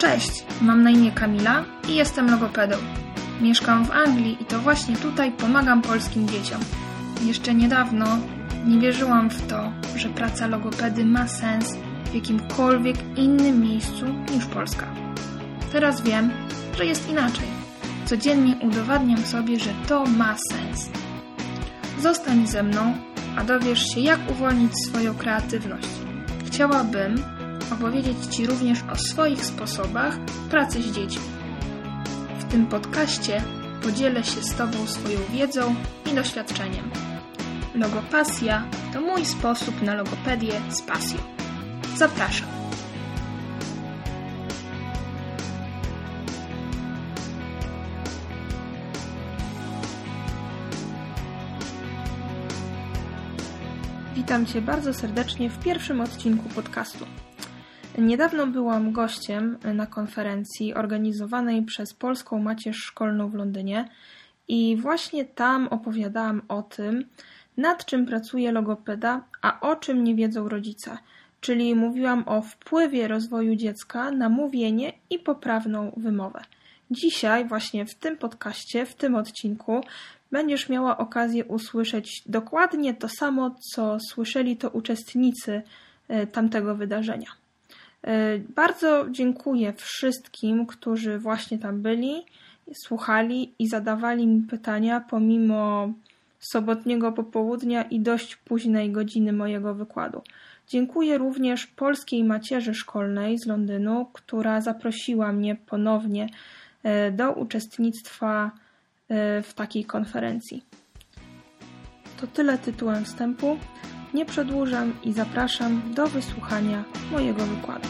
Cześć, mam na imię Kamila i jestem logopedą. Mieszkam w Anglii i to właśnie tutaj pomagam polskim dzieciom. Jeszcze niedawno nie wierzyłam w to, że praca logopedy ma sens w jakimkolwiek innym miejscu niż Polska. Teraz wiem, że jest inaczej. Codziennie udowadniam sobie, że to ma sens. Zostań ze mną, a dowiesz się, jak uwolnić swoją kreatywność. Chciałabym opowiedzieć Ci również o swoich sposobach pracy z dziećmi. W tym podcaście podzielę się z Tobą swoją wiedzą i doświadczeniem. Logopasja to mój sposób na logopedię z pasją. Zapraszam. Witam Cię bardzo serdecznie w pierwszym odcinku podcastu. Niedawno byłam gościem na konferencji organizowanej przez Polską Macierz Szkolną w Londynie i właśnie tam opowiadałam o tym, nad czym pracuje logopeda, a o czym nie wiedzą rodzice. Czyli mówiłam o wpływie rozwoju dziecka na mówienie i poprawną wymowę. Dzisiaj właśnie w tym podcaście, w tym odcinku będziesz miała okazję usłyszeć dokładnie to samo, co słyszeli to uczestnicy tamtego wydarzenia. Bardzo dziękuję wszystkim, którzy właśnie tam byli, słuchali i zadawali mi pytania pomimo sobotniego popołudnia i dość późnej godziny mojego wykładu. Dziękuję również Polskiej Macierzy Szkolnej z Londynu, która zaprosiła mnie ponownie do uczestnictwa w takiej konferencji. To tyle tytułem wstępu. Nie przedłużam i zapraszam do wysłuchania mojego wykładu.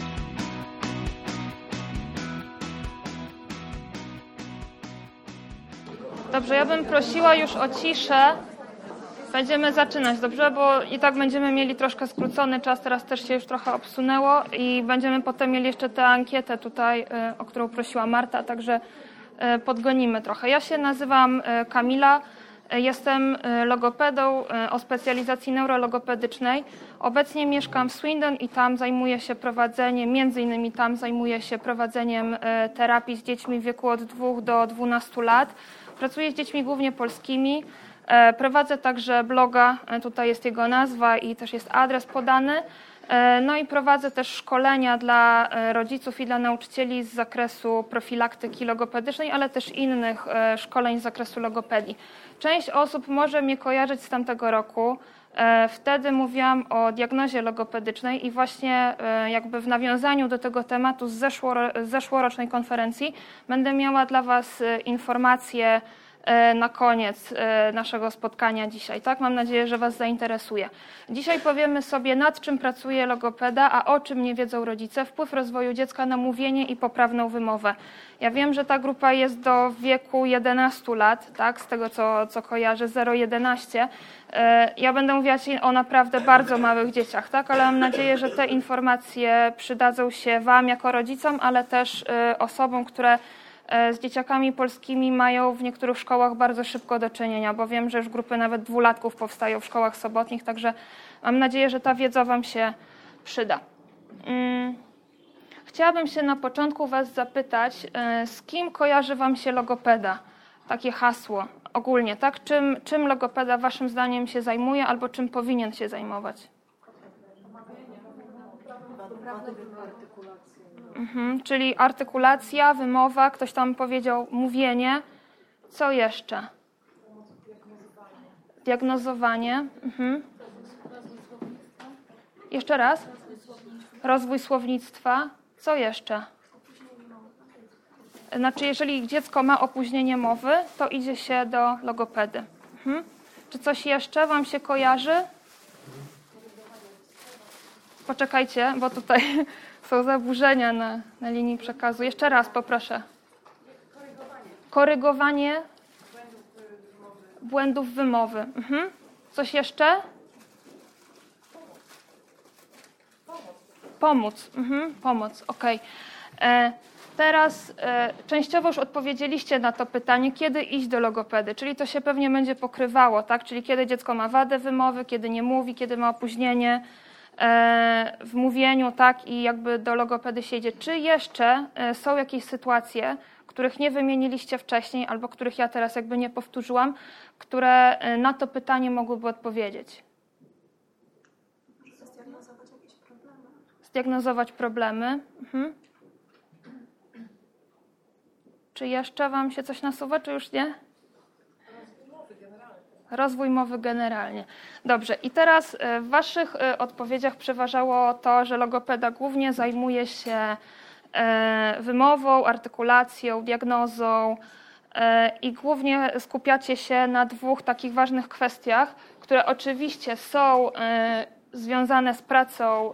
Dobrze, ja bym prosiła już o ciszę. Będziemy zaczynać, dobrze? Bo i tak będziemy mieli troszkę skrócony czas, teraz też się już trochę obsunęło i będziemy potem mieli jeszcze tę ankietę tutaj, o którą prosiła Marta, także podgonimy trochę. Ja się nazywam Kamila, jestem logopedą o specjalizacji neurologopedycznej. Obecnie mieszkam w Swindon i tam zajmuję się prowadzeniem, między innymi tam zajmuję się prowadzeniem terapii z dziećmi w wieku od 2 do 12 lat. Pracuję z dziećmi głównie polskimi. Prowadzę także bloga, tutaj jest jego nazwa i też jest adres podany. No i prowadzę też szkolenia dla rodziców i dla nauczycieli z zakresu profilaktyki logopedycznej, ale też innych szkoleń z zakresu logopedii. Część osób może mnie kojarzyć z tamtego roku. Wtedy mówiłam o diagnozie logopedycznej i właśnie jakby w nawiązaniu do tego tematu z zeszłorocznej konferencji będę miała dla Was informacje na koniec naszego spotkania dzisiaj. Tak? Mam nadzieję, że Was zainteresuje. Dzisiaj powiemy sobie, nad czym pracuje logopeda, a o czym nie wiedzą rodzice. Wpływ rozwoju dziecka na mówienie i poprawną wymowę. Ja wiem, że ta grupa jest do wieku 11 lat, tak? Z tego co kojarzę, 0-11. Ja będę mówiła o naprawdę bardzo małych dzieciach, tak? Ale mam nadzieję, że te informacje przydadzą się Wam jako rodzicom, ale też osobom, które z dzieciakami polskimi mają w niektórych szkołach bardzo szybko do czynienia, bo wiem, że już grupy nawet 2-latków powstają w szkołach sobotnich, także mam nadzieję, że ta wiedza Wam się przyda. Chciałabym się na początku Was zapytać, z kim kojarzy Wam się logopeda? Takie hasło ogólnie, tak? Czym logopeda Waszym zdaniem się zajmuje albo czym powinien się zajmować? Czyli artykulacja, wymowa, ktoś tam powiedział mówienie. Co jeszcze? Diagnozowanie. Jeszcze raz? Rozwój słownictwa. Co jeszcze? Znaczy, jeżeli dziecko ma opóźnienie mowy, to idzie się do logopedy. Czy coś jeszcze Wam się kojarzy? Poczekajcie, bo tutaj są zaburzenia na linii przekazu. Jeszcze raz poproszę. Korygowanie błędów wymowy. Coś jeszcze? Pomóc. Pomoc, okej. Teraz częściowo już odpowiedzieliście na to pytanie, kiedy iść do logopedy, czyli to się pewnie będzie pokrywało, tak? Czyli kiedy dziecko ma wadę wymowy, kiedy nie mówi, kiedy ma opóźnienie. w mówieniu, tak, i jakby do logopedy się idzie. Czy jeszcze są jakieś sytuacje, których nie wymieniliście wcześniej, albo których ja teraz jakby nie powtórzyłam, które na to pytanie mogłyby odpowiedzieć? Zdiagnozować jakieś problemy. Zdiagnozować problemy. Czy jeszcze wam się coś nasuwa, czy już nie? Rozwój mowy generalnie. Dobrze, i teraz w waszych odpowiedziach przeważało to, że logopeda głównie zajmuje się wymową, artykulacją, diagnozą i głównie skupiacie się na dwóch takich ważnych kwestiach, które oczywiście są związane z pracą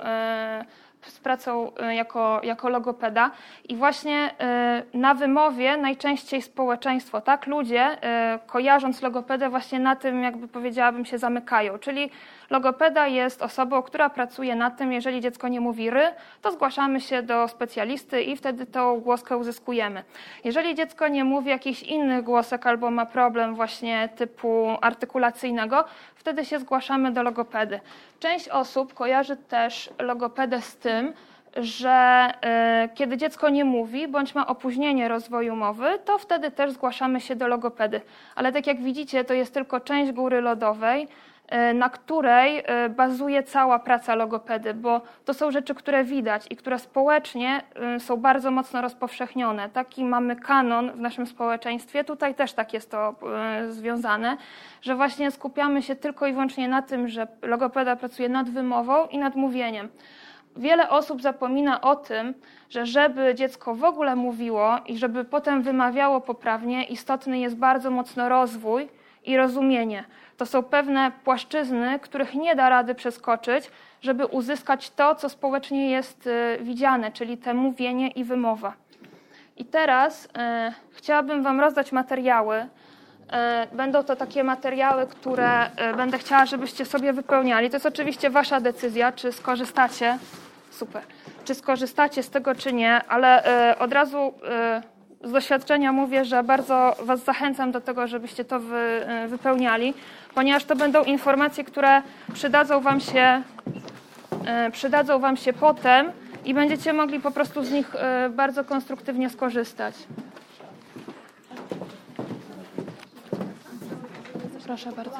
jako logopeda i właśnie na wymowie najczęściej społeczeństwo, tak, ludzie kojarząc logopedę właśnie na tym, jakby powiedziałabym, się zamykają, czyli logopeda jest osobą, która pracuje nad tym, jeżeli dziecko nie mówi ry, to zgłaszamy się do specjalisty i wtedy tą głoskę uzyskujemy. Jeżeli dziecko nie mówi jakichś innych głosek albo ma problem właśnie typu artykulacyjnego, wtedy się zgłaszamy do logopedy. Część osób kojarzy też logopedę z tym, że kiedy dziecko nie mówi bądź ma opóźnienie rozwoju mowy, to wtedy też zgłaszamy się do logopedy. Ale tak jak widzicie, to jest tylko część góry lodowej, na której bazuje cała praca logopedy, bo to są rzeczy, które widać i które społecznie są bardzo mocno rozpowszechnione. Taki mamy kanon w naszym społeczeństwie, tutaj też tak jest to związane, że właśnie skupiamy się tylko i wyłącznie na tym, że logopeda pracuje nad wymową i nad mówieniem. Wiele osób zapomina o tym, że żeby dziecko w ogóle mówiło i żeby potem wymawiało poprawnie, istotny jest bardzo mocno rozwój i rozumienie. To są pewne płaszczyzny, których nie da rady przeskoczyć, żeby uzyskać to, co społecznie jest widziane, czyli te mówienie i wymowa. I teraz chciałabym wam rozdać materiały. Będą to takie materiały, które będę chciała, żebyście sobie wypełniali. To jest oczywiście wasza decyzja, czy skorzystacie. Super. Czy skorzystacie z tego, czy nie, ale od razu z doświadczenia mówię, że bardzo was zachęcam do tego, żebyście to wypełniali, ponieważ to będą informacje, które przydadzą wam się potem i będziecie mogli po prostu z nich bardzo konstruktywnie skorzystać. Proszę bardzo.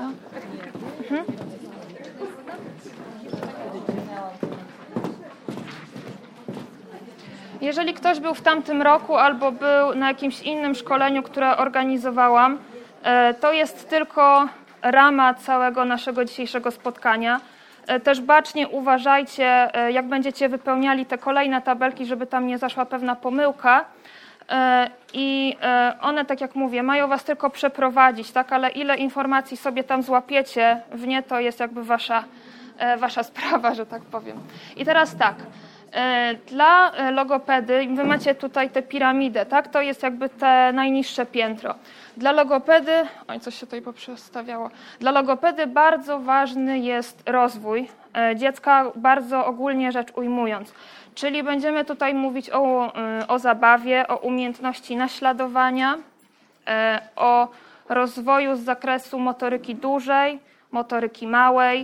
Jeżeli ktoś był w tamtym roku albo był na jakimś innym szkoleniu, które organizowałam, to jest tylko rama całego naszego dzisiejszego spotkania. Też bacznie uważajcie, jak będziecie wypełniali te kolejne tabelki, żeby tam nie zaszła pewna pomyłka. I one, tak jak mówię, mają was tylko przeprowadzić, tak? Ale ile informacji sobie tam złapiecie w nie, to jest jakby wasza sprawa, że tak powiem. I teraz tak, dla logopedy, wy macie tutaj tę piramidę, tak? To jest jakby te najniższe piętro. Dla logopedy, coś się tutaj poprzestawiało. Dla logopedy bardzo ważny jest rozwój dziecka, bardzo ogólnie rzecz ujmując. Czyli będziemy tutaj mówić o zabawie, o umiejętności naśladowania, o rozwoju z zakresu motoryki dużej, motoryki małej,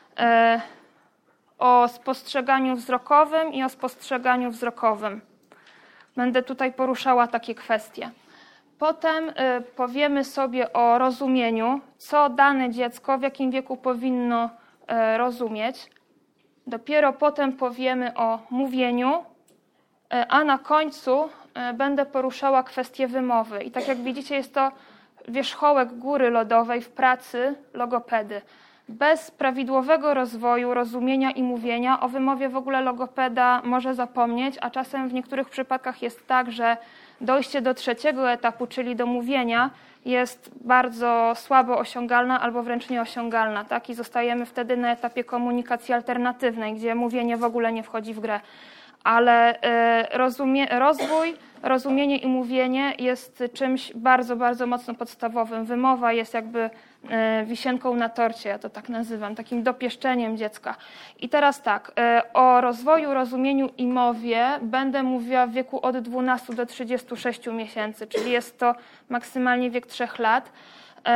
o spostrzeganiu wzrokowym i o spostrzeganiu wzrokowym. Będę tutaj poruszała takie kwestie. Potem powiemy sobie o rozumieniu, co dane dziecko, w jakim wieku powinno rozumieć. Dopiero potem powiemy o mówieniu, a na końcu będę poruszała kwestię wymowy. I tak jak widzicie, jest to wierzchołek góry lodowej w pracy logopedy. Bez prawidłowego rozwoju, rozumienia i mówienia o wymowie w ogóle logopeda może zapomnieć, a czasem w niektórych przypadkach jest tak, że dojście do trzeciego etapu, czyli do mówienia, jest bardzo słabo osiągalna albo wręcz nieosiągalna, tak? I zostajemy wtedy na etapie komunikacji alternatywnej, gdzie mówienie w ogóle nie wchodzi w grę. Ale rozwój, rozumienie i mówienie jest czymś bardzo, bardzo mocno podstawowym. Wymowa jest jakby wisienką na torcie, ja to tak nazywam, takim dopieszczeniem dziecka. I teraz tak, o rozwoju, rozumieniu i mowie będę mówiła w wieku od 12 do 36 miesięcy, czyli jest to maksymalnie wiek 3 lat.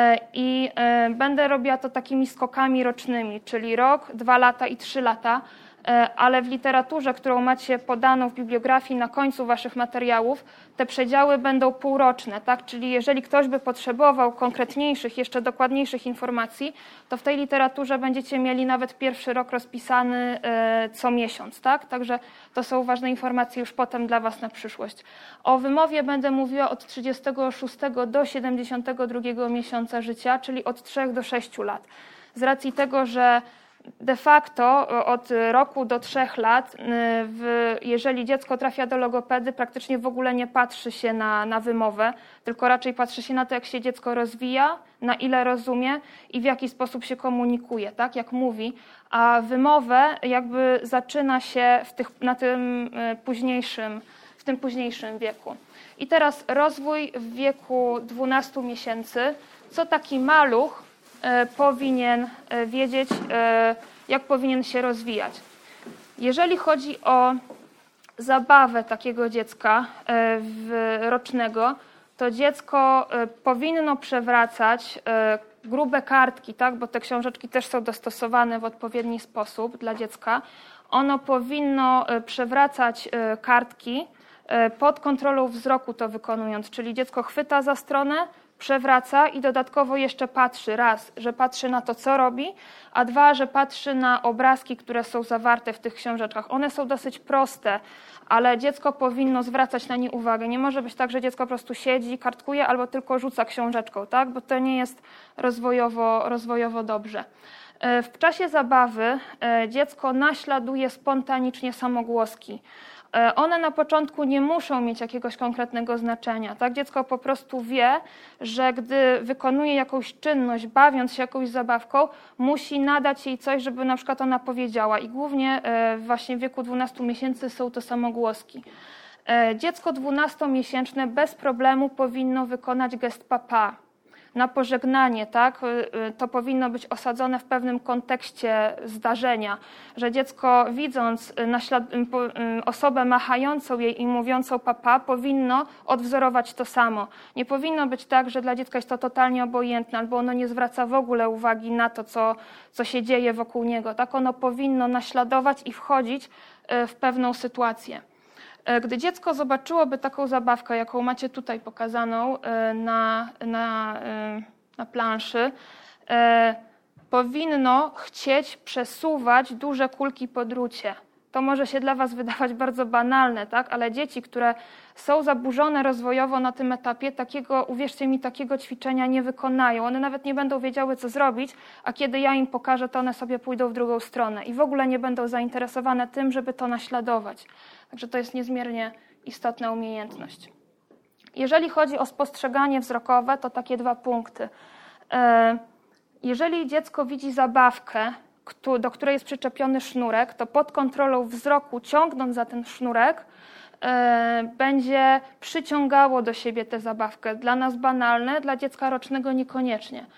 I będę robiła to takimi skokami rocznymi, czyli rok, 2 lata i 3 lata, ale w literaturze, którą macie podaną w bibliografii na końcu waszych materiałów, te przedziały będą półroczne, tak? Czyli jeżeli ktoś by potrzebował konkretniejszych, jeszcze dokładniejszych informacji, to w tej literaturze będziecie mieli nawet pierwszy rok rozpisany co miesiąc, tak? Także to są ważne informacje już potem dla was na przyszłość. O wymowie będę mówiła od 36 do 72 miesiąca życia, czyli od 3 do 6 lat. Z racji tego, że de facto od roku do 3 lat, jeżeli dziecko trafia do logopedy, praktycznie w ogóle nie patrzy się na wymowę, tylko raczej patrzy się na to, jak się dziecko rozwija, na ile rozumie i w jaki sposób się komunikuje, tak, jak mówi, a wymowę jakby zaczyna się w tym późniejszym wieku. I teraz rozwój w wieku 12 miesięcy, co taki maluch powinien wiedzieć, jak powinien się rozwijać. Jeżeli chodzi o zabawę takiego dziecka rocznego, to dziecko powinno przewracać grube kartki, tak? Bo te książeczki też są dostosowane w odpowiedni sposób dla dziecka. Ono powinno przewracać kartki pod kontrolą wzroku to wykonując, czyli dziecko chwyta za stronę, przewraca i dodatkowo jeszcze patrzy. Raz, że patrzy na to, co robi, a dwa, że patrzy na obrazki, które są zawarte w tych książeczkach. One są dosyć proste, ale dziecko powinno zwracać na nie uwagę. Nie może być tak, że dziecko po prostu siedzi, kartkuje albo tylko rzuca książeczką, tak? Bo to nie jest rozwojowo dobrze. W czasie zabawy dziecko naśladuje spontanicznie samogłoski. One na początku nie muszą mieć jakiegoś konkretnego znaczenia. Tak? Dziecko po prostu wie, że gdy wykonuje jakąś czynność, bawiąc się jakąś zabawką, musi nadać jej coś, żeby na przykład ona powiedziała. I głównie właśnie w wieku 12 miesięcy są to samogłoski. Dziecko 12-miesięczne bez problemu powinno wykonać gest papa. Na pożegnanie, tak? To powinno być osadzone w pewnym kontekście zdarzenia, że dziecko widząc osobę machającą jej i mówiącą papa, powinno odwzorować to samo. Nie powinno być tak, że dla dziecka jest to totalnie obojętne, albo ono nie zwraca w ogóle uwagi na to, co się dzieje wokół niego. Tak? Ono powinno naśladować i wchodzić w pewną sytuację. Gdy dziecko zobaczyłoby taką zabawkę, jaką macie tutaj pokazaną na planszy, powinno chcieć przesuwać duże kulki po drucie. To może się dla was wydawać bardzo banalne, tak? Ale dzieci, które są zaburzone rozwojowo na tym etapie, uwierzcie mi, takiego ćwiczenia nie wykonają. One nawet nie będą wiedziały, co zrobić, a kiedy ja im pokażę, to one sobie pójdą w drugą stronę i w ogóle nie będą zainteresowane tym, żeby to naśladować. Także to jest niezmiernie istotna umiejętność. Jeżeli chodzi o spostrzeganie wzrokowe, to takie 2 punkty. Jeżeli dziecko widzi zabawkę, do której jest przyczepiony sznurek, to pod kontrolą wzroku, ciągnąc za ten sznurek, będzie przyciągało do siebie tę zabawkę. Dla nas banalne, dla dziecka rocznego niekoniecznie.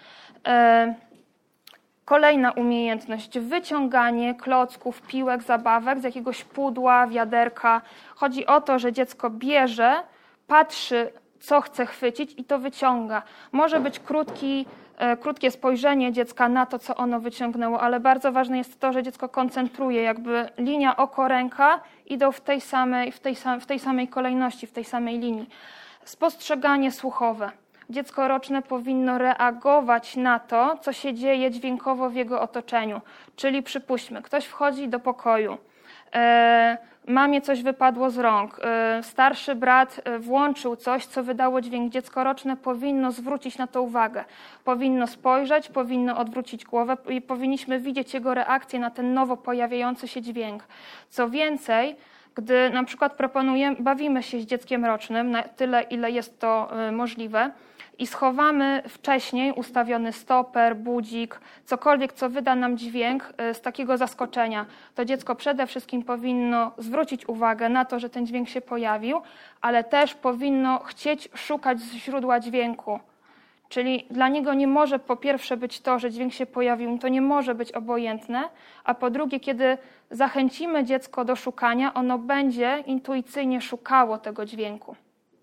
Kolejna umiejętność, wyciąganie klocków, piłek, zabawek z jakiegoś pudła, wiaderka. Chodzi o to, że dziecko bierze, patrzy, co chce chwycić i to wyciąga. Może być krótkie spojrzenie dziecka na to, co ono wyciągnęło, ale bardzo ważne jest to, że dziecko koncentruje, jakby linia oko-ręka idą w tej samej kolejności, w tej samej linii. Spostrzeganie słuchowe. Dziecko roczne powinno reagować na to, co się dzieje dźwiękowo w jego otoczeniu. Czyli przypuśćmy, ktoś wchodzi do pokoju, mamie coś wypadło z rąk, starszy brat włączył coś, co wydało dźwięk. Dziecko roczne powinno zwrócić na to uwagę. Powinno spojrzeć, powinno odwrócić głowę i powinniśmy widzieć jego reakcję na ten nowo pojawiający się dźwięk. Co więcej, gdy na przykład bawimy się z dzieckiem rocznym na tyle, ile jest to możliwe i schowamy wcześniej ustawiony stoper, budzik, cokolwiek, co wyda nam dźwięk z takiego zaskoczenia, to dziecko przede wszystkim powinno zwrócić uwagę na to, że ten dźwięk się pojawił, ale też powinno chcieć szukać źródła dźwięku. Czyli dla niego nie może po pierwsze być to, że dźwięk się pojawił, to nie może być obojętne, a po drugie, kiedy zachęcimy dziecko do szukania, ono będzie intuicyjnie szukało tego dźwięku.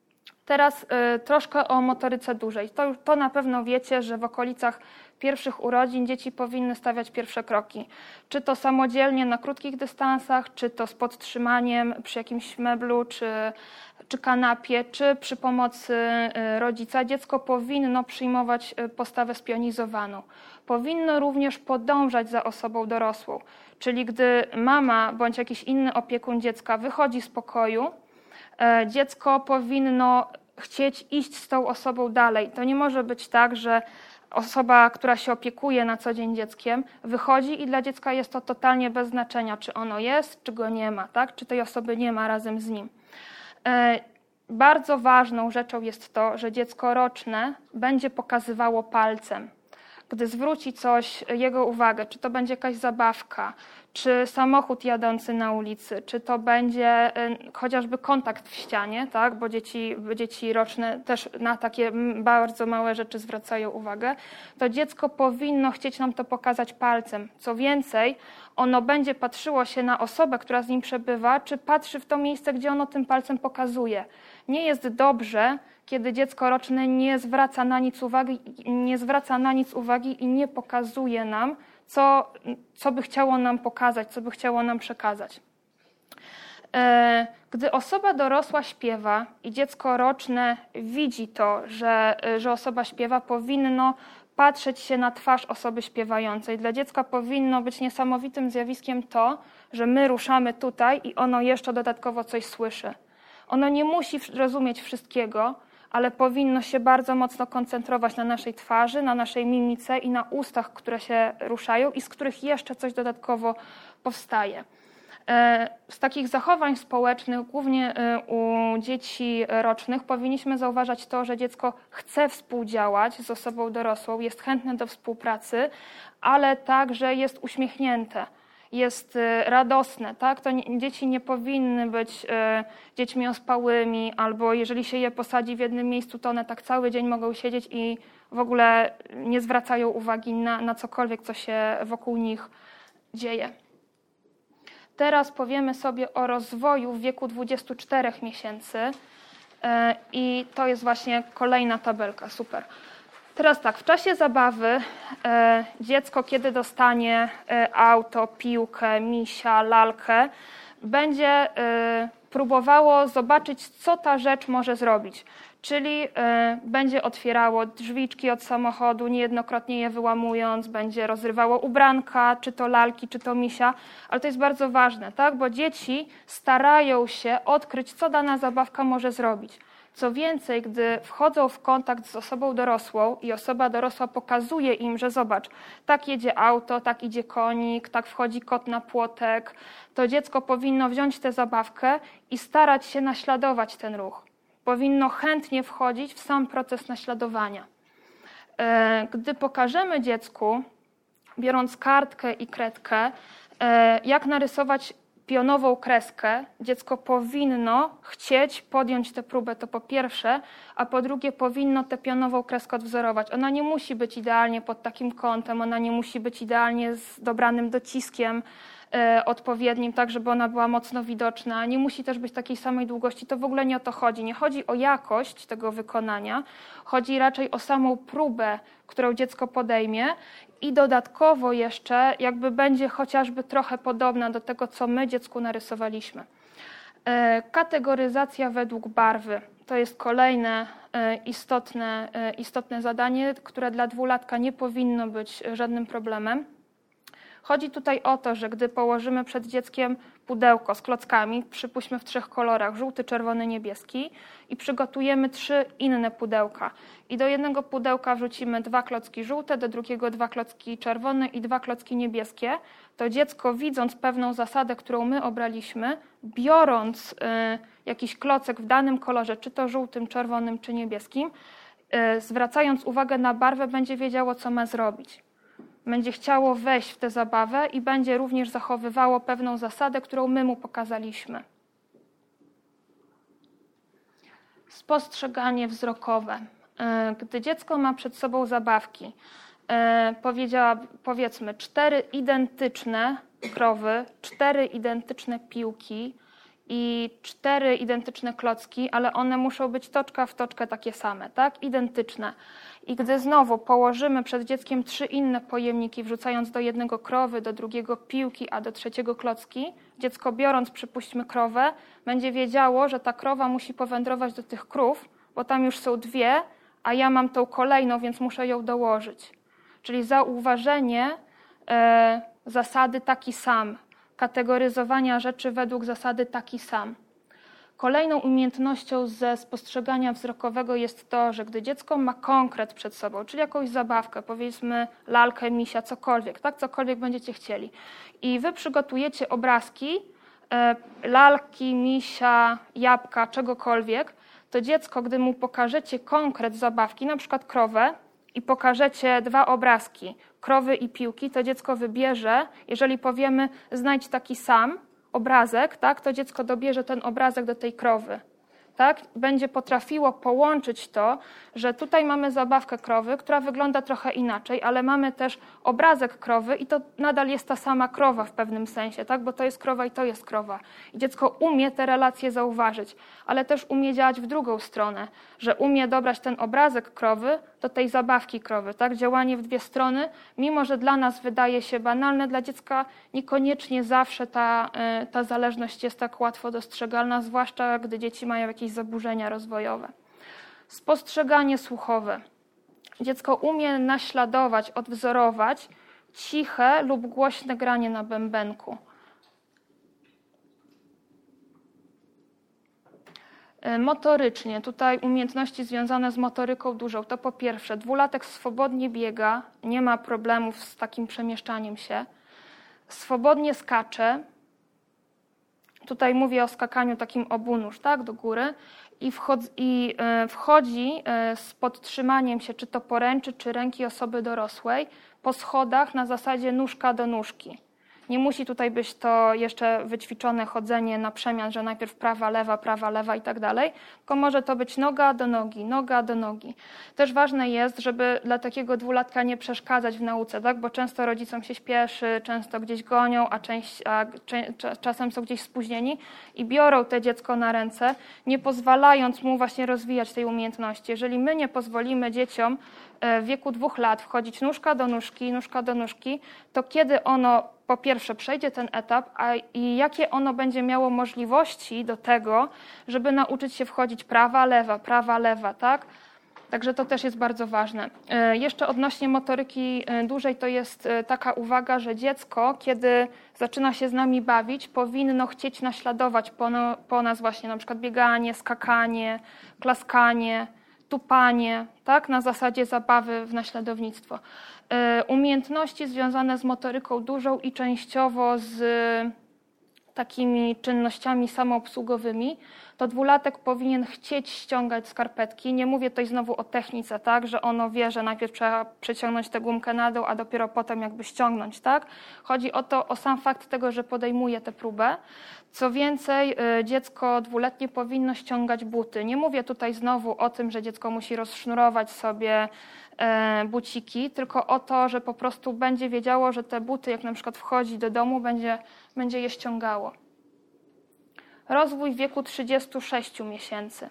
Teraz troszkę o motoryce dużej. To na pewno wiecie, że w okolicach pierwszych urodzin dzieci powinny stawiać pierwsze kroki. Czy to samodzielnie na krótkich dystansach, czy to z podtrzymaniem przy jakimś meblu, czy kanapie, czy przy pomocy rodzica. Dziecko powinno przyjmować postawę spionizowaną. Powinno również podążać za osobą dorosłą. Czyli gdy mama bądź jakiś inny opiekun dziecka wychodzi z pokoju, dziecko powinno chcieć iść z tą osobą dalej. To nie może być tak, że osoba, która się opiekuje na co dzień dzieckiem, wychodzi i dla dziecka jest to totalnie bez znaczenia, czy ono jest, czy go nie ma, tak? Czy tej osoby nie ma razem z nim. Bardzo ważną rzeczą jest to, że dziecko roczne będzie pokazywało palcem. Gdy zwróci coś jego uwagę, czy to będzie jakaś zabawka, czy samochód jadący na ulicy, czy to będzie chociażby kontakt w ścianie, tak? Bo dzieci roczne też na takie bardzo małe rzeczy zwracają uwagę, to dziecko powinno chcieć nam to pokazać palcem. Co więcej, ono będzie patrzyło się na osobę, która z nim przebywa, czy patrzy w to miejsce, gdzie ono tym palcem pokazuje. Nie jest dobrze, kiedy dziecko roczne nie zwraca na nic uwagi i nie pokazuje nam, co by chciało nam pokazać, co by chciało nam przekazać. Gdy osoba dorosła śpiewa i dziecko roczne widzi to, że osoba śpiewa, powinno patrzeć się na twarz osoby śpiewającej. Dla dziecka powinno być niesamowitym zjawiskiem to, że my ruszamy tutaj i ono jeszcze dodatkowo coś słyszy. Ono nie musi rozumieć wszystkiego, ale powinno się bardzo mocno koncentrować na naszej twarzy, na naszej mimice i na ustach, które się ruszają i z których jeszcze coś dodatkowo powstaje. Z takich zachowań społecznych, głównie u dzieci rocznych, powinniśmy zauważać to, że dziecko chce współdziałać z osobą dorosłą, jest chętne do współpracy, ale także jest uśmiechnięte. Jest radosne, tak? To dzieci nie powinny być dziećmi ospałymi, albo jeżeli się je posadzi w jednym miejscu, to one tak cały dzień mogą siedzieć i w ogóle nie zwracają uwagi na cokolwiek, co się wokół nich dzieje. Teraz powiemy sobie o rozwoju w wieku 24 miesięcy i to jest właśnie kolejna tabelka, super. Teraz tak, w czasie zabawy dziecko, kiedy dostanie auto, piłkę, misia, lalkę, będzie próbowało zobaczyć, co ta rzecz może zrobić. Czyli będzie otwierało drzwiczki od samochodu, niejednokrotnie je wyłamując, będzie rozrywało ubranka, czy to lalki, czy to misia. Ale to jest bardzo ważne, tak? Bo dzieci starają się odkryć, co dana zabawka może zrobić. Co więcej, gdy wchodzą w kontakt z osobą dorosłą i osoba dorosła pokazuje im, że zobacz, tak jedzie auto, tak idzie konik, tak wchodzi kot na płotek, to dziecko powinno wziąć tę zabawkę i starać się naśladować ten ruch. Powinno chętnie wchodzić w sam proces naśladowania. Gdy pokażemy dziecku, biorąc kartkę i kredkę, jak narysować pionową kreskę, dziecko powinno chcieć podjąć tę próbę, to po pierwsze, a po drugie powinno tę pionową kreskę odwzorować. Ona nie musi być idealnie pod takim kątem, ona nie musi być idealnie z dobranym dociskiem odpowiednim, tak żeby ona była mocno widoczna. Nie musi też być takiej samej długości, to w ogóle nie o to chodzi. Nie chodzi o jakość tego wykonania, chodzi raczej o samą próbę, którą dziecko podejmie i dodatkowo jeszcze jakby będzie chociażby trochę podobna do tego, co my dziecku narysowaliśmy. Kategoryzacja według barwy. To jest kolejne istotne zadanie, które dla dwulatka nie powinno być żadnym problemem. Chodzi tutaj o to, że gdy położymy przed dzieckiem pudełko z klockami, przypuśćmy w 3 kolorach, żółty, czerwony, niebieski i przygotujemy 3 inne pudełka. I do jednego pudełka wrzucimy 2 klocki żółte, do drugiego 2 klocki czerwone i 2 klocki niebieskie, to dziecko widząc pewną zasadę, którą my obraliśmy, biorąc jakiś klocek w danym kolorze, czy to żółtym, czerwonym, czy niebieskim, zwracając uwagę na barwę, będzie wiedziało, co ma zrobić. Będzie chciało wejść w tę zabawę i będzie również zachowywało pewną zasadę, którą my mu pokazaliśmy. Spostrzeganie wzrokowe. Gdy dziecko ma przed sobą zabawki, powiedzmy 4 identyczne krowy, 4 identyczne piłki i 4 identyczne klocki, ale one muszą być toczka w toczkę takie same, tak? Identyczne. I gdy znowu położymy przed dzieckiem 3 inne pojemniki, wrzucając do jednego krowy, do drugiego piłki, a do trzeciego klocki, dziecko biorąc, przypuśćmy, krowę, będzie wiedziało, że ta krowa musi powędrować do tych krów, bo tam już są 2, a ja mam tą kolejną, więc muszę ją dołożyć. Czyli zauważenie zasady taki sam, kategoryzowania rzeczy według zasady taki sam. Kolejną umiejętnością ze spostrzegania wzrokowego jest to, że gdy dziecko ma konkret przed sobą, czyli jakąś zabawkę, powiedzmy lalkę, misia, cokolwiek, tak, cokolwiek będziecie chcieli, i wy przygotujecie obrazki lalki, misia, jabłka, czegokolwiek, to dziecko, gdy mu pokażecie konkret zabawki, na przykład krowę, i pokażecie 2 obrazki, krowy i piłki, to dziecko wybierze, jeżeli powiemy znajdź taki sam obrazek, tak, to dziecko dobierze ten obrazek do tej krowy. Tak? Będzie potrafiło połączyć to, że tutaj mamy zabawkę krowy, która wygląda trochę inaczej, ale mamy też obrazek krowy i to nadal jest ta sama krowa w pewnym sensie, tak? Bo to jest krowa i to jest krowa. I dziecko umie te relacje zauważyć, ale też umie działać w drugą stronę, że umie dobrać ten obrazek krowy do tej zabawki krowy. Tak? Działanie w 2 strony, mimo że dla nas wydaje się banalne, dla dziecka niekoniecznie zawsze ta zależność jest tak łatwo dostrzegalna, zwłaszcza gdy dzieci mają jakieś zaburzenia rozwojowe. Spostrzeganie słuchowe. Dziecko umie naśladować, odwzorować ciche lub głośne granie na bębenku. Motorycznie, tutaj umiejętności związane z motoryką dużą. To po pierwsze, 2-latek swobodnie biega, nie ma problemów z takim przemieszczaniem się. Swobodnie skacze. Tutaj mówię o skakaniu takim obunóż, tak, do góry. I wchodzi z podtrzymaniem się, czy to poręczy, czy ręki osoby dorosłej, po schodach na zasadzie nóżka do nóżki. Nie musi tutaj być to jeszcze wyćwiczone chodzenie na przemian, że najpierw prawa, lewa i tak dalej, tylko może to być noga do nogi, noga do nogi. Też ważne jest, żeby dla takiego 2-latka nie przeszkadzać w nauce, tak? Bo często rodzicom się śpieszy, często gdzieś gonią, czasem są gdzieś spóźnieni i biorą to dziecko na ręce, nie pozwalając mu właśnie rozwijać tej umiejętności. Jeżeli my nie pozwolimy dzieciom w wieku 2 lat wchodzić nóżka do nóżki, to kiedy ono po pierwsze przejdzie ten etap, i jakie ono będzie miało możliwości do tego, żeby nauczyć się wchodzić prawa, lewa, tak? Także to też jest bardzo ważne. Jeszcze odnośnie motoryki dużej to jest taka uwaga, że dziecko, kiedy zaczyna się z nami bawić, powinno chcieć naśladować po nas właśnie na przykład bieganie, skakanie, klaskanie, tupanie, tak? Na zasadzie zabawy w naśladownictwo. Umiejętności związane z motoryką dużą i częściowo z takimi czynnościami samoobsługowymi, to 2-latek powinien chcieć ściągać skarpetki. Nie mówię tutaj znowu o technice, tak, że ono wie, że najpierw trzeba przeciągnąć tę gumkę na dół, a dopiero potem jakby ściągnąć, tak? Chodzi o sam fakt tego, że podejmuje tę próbę. Co więcej, dziecko 2-letnie powinno ściągać buty. Nie mówię tutaj znowu o tym, że dziecko musi rozsznurować sobie buciki, tylko o to, że po prostu będzie wiedziało, że te buty, jak na przykład wchodzi do domu, będzie je ściągało. Rozwój w wieku 36 miesięcy.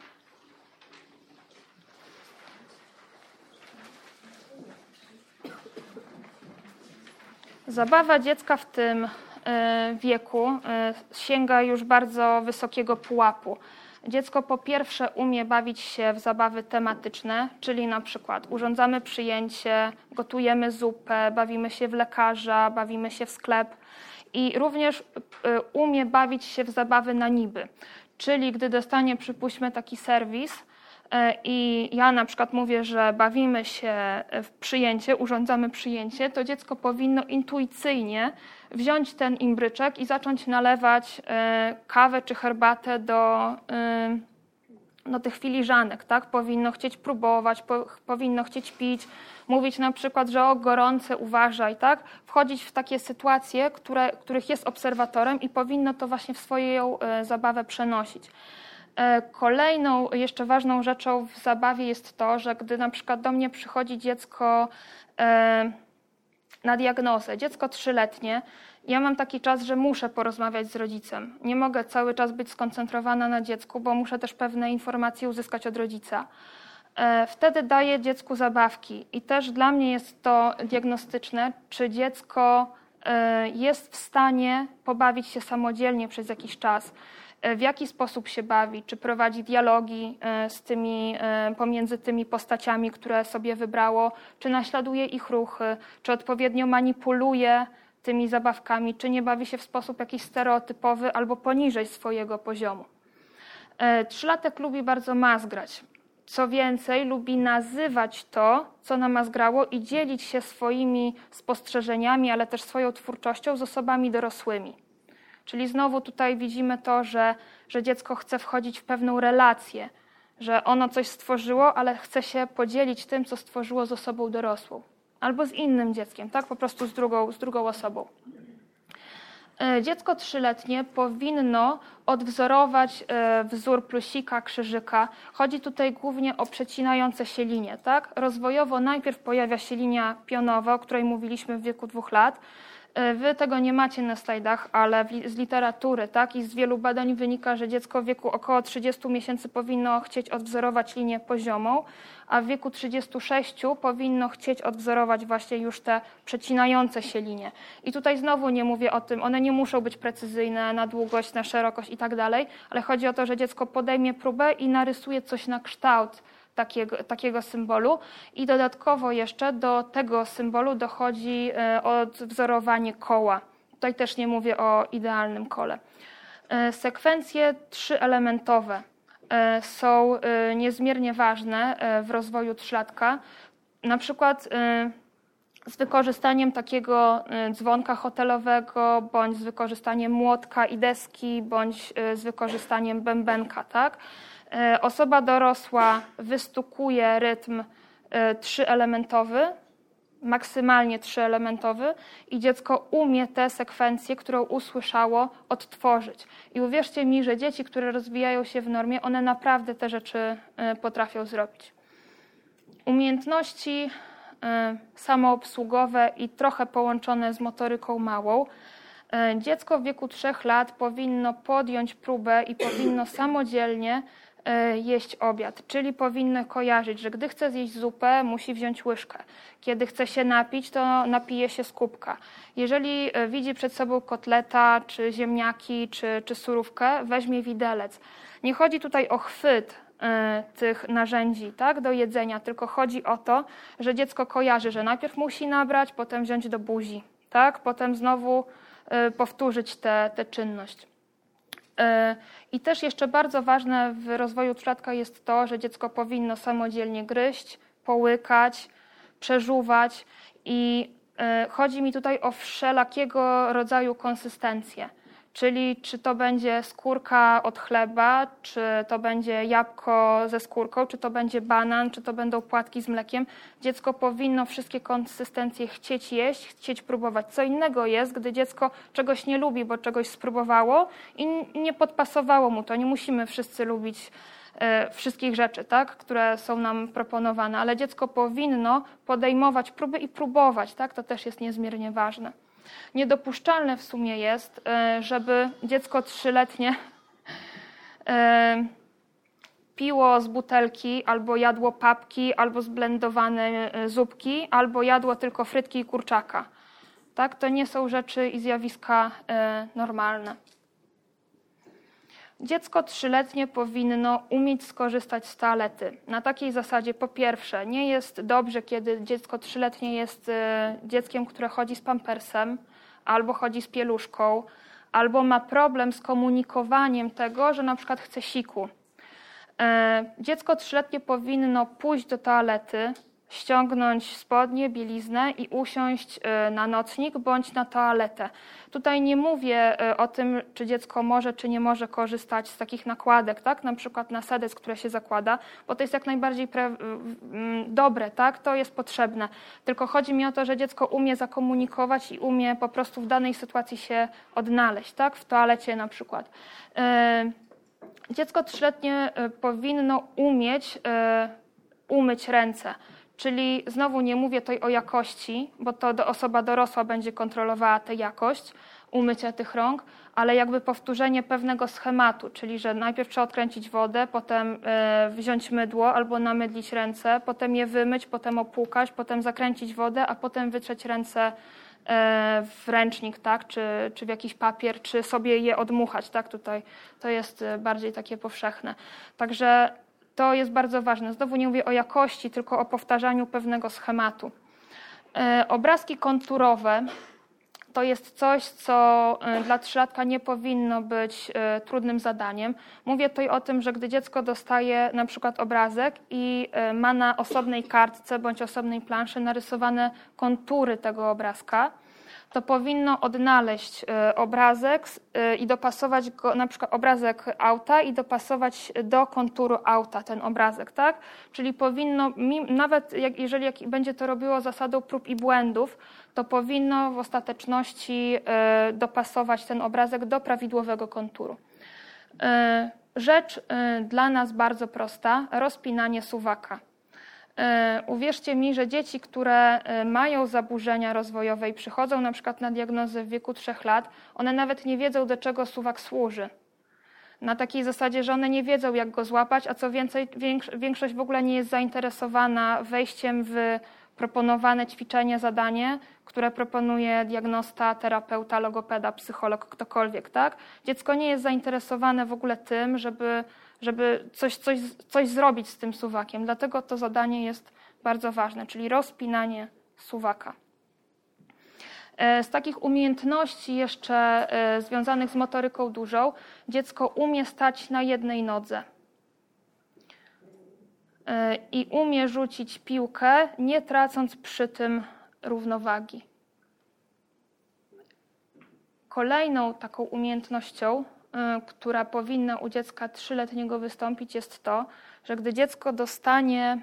Zabawa dziecka w tym wieku sięga już bardzo wysokiego pułapu. Dziecko po pierwsze umie bawić się w zabawy tematyczne, czyli na przykład urządzamy przyjęcie, gotujemy zupę, bawimy się w lekarza, bawimy się w sklep i również umie bawić się w zabawy na niby. Czyli gdy dostanie, przypuśćmy, taki serwis i ja na przykład mówię, że bawimy się w przyjęcie, urządzamy przyjęcie, to dziecko powinno intuicyjnie wziąć ten imbryczek i zacząć nalewać kawę czy herbatę do tych filiżanek, tak? Powinno chcieć próbować, powinno chcieć pić, mówić na przykład, że o gorące uważaj, tak? Wchodzić w takie sytuacje, których jest obserwatorem i powinno to właśnie w swoją zabawę przenosić. Kolejną jeszcze ważną rzeczą w zabawie jest to, że gdy na przykład do mnie przychodzi dziecko na diagnozę. Dziecko 3-letnie, ja mam taki czas, że muszę porozmawiać z rodzicem. Nie mogę cały czas być skoncentrowana na dziecku, bo muszę też pewne informacje uzyskać od rodzica. Wtedy daję dziecku zabawki i też dla mnie jest to diagnostyczne, czy dziecko jest w stanie pobawić się samodzielnie przez jakiś czas. W jaki sposób się bawi, czy prowadzi dialogi pomiędzy tymi postaciami, które sobie wybrało, czy naśladuje ich ruchy, czy odpowiednio manipuluje tymi zabawkami, czy nie bawi się w sposób jakiś stereotypowy albo poniżej swojego poziomu. 3-latek lubi bardzo mazgrać. Co więcej, lubi nazywać to, co namazgrało i dzielić się swoimi spostrzeżeniami, ale też swoją twórczością z osobami dorosłymi. Czyli znowu tutaj widzimy to, że dziecko chce wchodzić w pewną relację, że ono coś stworzyło, ale chce się podzielić tym, co stworzyło z osobą dorosłą. Albo z innym dzieckiem, tak? Po prostu z drugą osobą. Dziecko 3-letnie powinno odwzorować wzór plusika, krzyżyka. Chodzi tutaj głównie o przecinające się linie. Tak? Rozwojowo najpierw pojawia się linia pionowa, o której mówiliśmy w wieku 2 lat. Wy tego nie macie na slajdach, ale z literatury, tak, i z wielu badań wynika, że dziecko w wieku około 30 miesięcy powinno chcieć odwzorować linię poziomą, a w wieku 36 powinno chcieć odwzorować właśnie już te przecinające się linie. I tutaj znowu nie mówię o tym, one nie muszą być precyzyjne na długość, na szerokość i tak dalej, ale chodzi o to, że dziecko podejmie próbę i narysuje coś na kształt takiego symbolu i dodatkowo jeszcze do tego symbolu dochodzi odwzorowanie koła. Tutaj też nie mówię o idealnym kole. Sekwencje 3-elementowe są niezmiernie ważne w rozwoju 3-latka. Na przykład z wykorzystaniem takiego dzwonka hotelowego, bądź z wykorzystaniem młotka i deski, bądź z wykorzystaniem bębenka, tak? Osoba dorosła wystukuje rytm 3-elementowy, maksymalnie 3-elementowy i dziecko umie tę sekwencję, którą usłyszało, odtworzyć. I uwierzcie mi, że dzieci, które rozwijają się w normie, one naprawdę te rzeczy potrafią zrobić. Umiejętności samoobsługowe i trochę połączone z motoryką małą. Dziecko w wieku 3 lat powinno podjąć próbę i powinno samodzielnie jeść obiad, czyli powinno kojarzyć, że gdy chce zjeść zupę, musi wziąć łyżkę. Kiedy chce się napić, to napije się z kubka. Jeżeli widzi przed sobą kotleta, czy ziemniaki, czy surówkę, weźmie widelec. Nie chodzi tutaj o chwyt tych narzędzi, tak, do jedzenia, tylko chodzi o to, że dziecko kojarzy, że najpierw musi nabrać, potem wziąć do buzi, tak, potem znowu powtórzyć tę czynność. I też jeszcze bardzo ważne w rozwoju 3-latka jest to, że dziecko powinno samodzielnie gryźć, połykać, przeżuwać i chodzi mi tutaj o wszelakiego rodzaju konsystencje. Czyli czy to będzie skórka od chleba, czy to będzie jabłko ze skórką, czy to będzie banan, czy to będą płatki z mlekiem. Dziecko powinno wszystkie konsystencje chcieć jeść, chcieć próbować. Co innego jest, gdy dziecko czegoś nie lubi, bo czegoś spróbowało i nie podpasowało mu to. Nie musimy wszyscy lubić wszystkich rzeczy, tak, które są nam proponowane, ale dziecko powinno podejmować próby i próbować. Tak? To też jest niezmiernie ważne. Niedopuszczalne w sumie jest, żeby dziecko 3-letnie piło z butelki, albo jadło papki, albo zblendowane zupki, albo jadło tylko frytki i kurczaka. Tak? To nie są rzeczy i zjawiska normalne. Dziecko 3-letnie powinno umieć skorzystać z toalety. Na takiej zasadzie, po pierwsze, nie jest dobrze, kiedy dziecko 3-letnie jest dzieckiem, które chodzi z pampersem, albo chodzi z pieluszką, albo ma problem z komunikowaniem tego, że na przykład chce siku. Dziecko 3-letnie powinno pójść do toalety, ściągnąć spodnie, bieliznę i usiąść na nocnik bądź na toaletę. Tutaj nie mówię o tym, czy dziecko może, czy nie może korzystać z takich nakładek, tak? Na przykład na sedes, które się zakłada, bo to jest jak najbardziej dobre, tak? To jest potrzebne. Tylko chodzi mi o to, że dziecko umie zakomunikować i umie po prostu w danej sytuacji się odnaleźć, tak? W toalecie na przykład. Dziecko 3-letnie powinno umieć umyć ręce. Czyli znowu nie mówię tutaj o jakości, bo to osoba dorosła będzie kontrolowała tę jakość umycia tych rąk, ale jakby powtórzenie pewnego schematu, czyli że najpierw trzeba odkręcić wodę, potem wziąć mydło albo namydlić ręce, potem je wymyć, potem opłukać, potem zakręcić wodę, a potem wytrzeć ręce w ręcznik, tak, czy w jakiś papier, czy sobie je odmuchać, tak, tutaj to jest bardziej takie powszechne. Także to jest bardzo ważne. Znowu nie mówię o jakości, tylko o powtarzaniu pewnego schematu. Obrazki konturowe to jest coś, co dla trzylatka nie powinno być trudnym zadaniem. Mówię tutaj o tym, że gdy dziecko dostaje na przykład obrazek i ma na osobnej kartce bądź osobnej planszy narysowane kontury tego obrazka, to powinno odnaleźć obrazek i dopasować go, na przykład obrazek auta i dopasować do konturu auta ten obrazek, tak? Czyli powinno, nawet jeżeli będzie to robiło zasadą prób i błędów, to powinno w ostateczności dopasować ten obrazek do prawidłowego konturu. Rzecz dla nas bardzo prosta, rozpinanie suwaka. Uwierzcie mi, że dzieci, które mają zaburzenia rozwojowe i przychodzą na przykład na diagnozę w wieku 3 lat, one nawet nie wiedzą, do czego suwak służy. Na takiej zasadzie, że one nie wiedzą, jak go złapać, a co więcej, większość w ogóle nie jest zainteresowana wejściem w proponowane ćwiczenie, zadanie, które proponuje diagnosta, terapeuta, logopeda, psycholog, ktokolwiek, tak? Dziecko nie jest zainteresowane w ogóle tym, żeby coś zrobić z tym suwakiem. Dlatego to zadanie jest bardzo ważne, czyli rozpinanie suwaka. Z takich umiejętności jeszcze związanych z motoryką dużą, dziecko umie stać na jednej nodze i umie rzucić piłkę, nie tracąc przy tym równowagi. Kolejną taką umiejętnością, która powinna u dziecka 3-letniego wystąpić, jest to, że gdy dziecko dostanie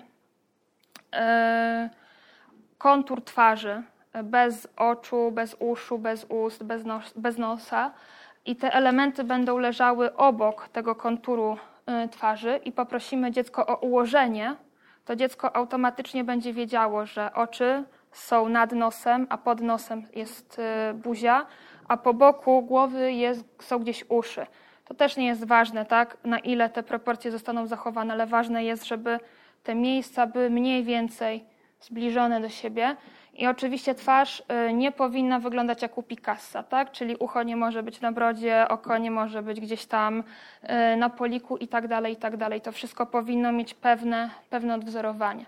kontur twarzy, bez oczu, bez uszu, bez ust, bez nosa i te elementy będą leżały obok tego konturu twarzy i poprosimy dziecko o ułożenie, to dziecko automatycznie będzie wiedziało, że oczy są nad nosem, a pod nosem jest buzia, a po boku głowy są gdzieś uszy. To też nie jest ważne, tak, na ile te proporcje zostaną zachowane, ale ważne jest, żeby te miejsca były mniej więcej zbliżone do siebie. I oczywiście twarz nie powinna wyglądać jak u Picassa, tak? Czyli ucho nie może być na brodzie, oko nie może być gdzieś tam na poliku i tak dalej, i tak dalej. To wszystko powinno mieć pewne odwzorowanie.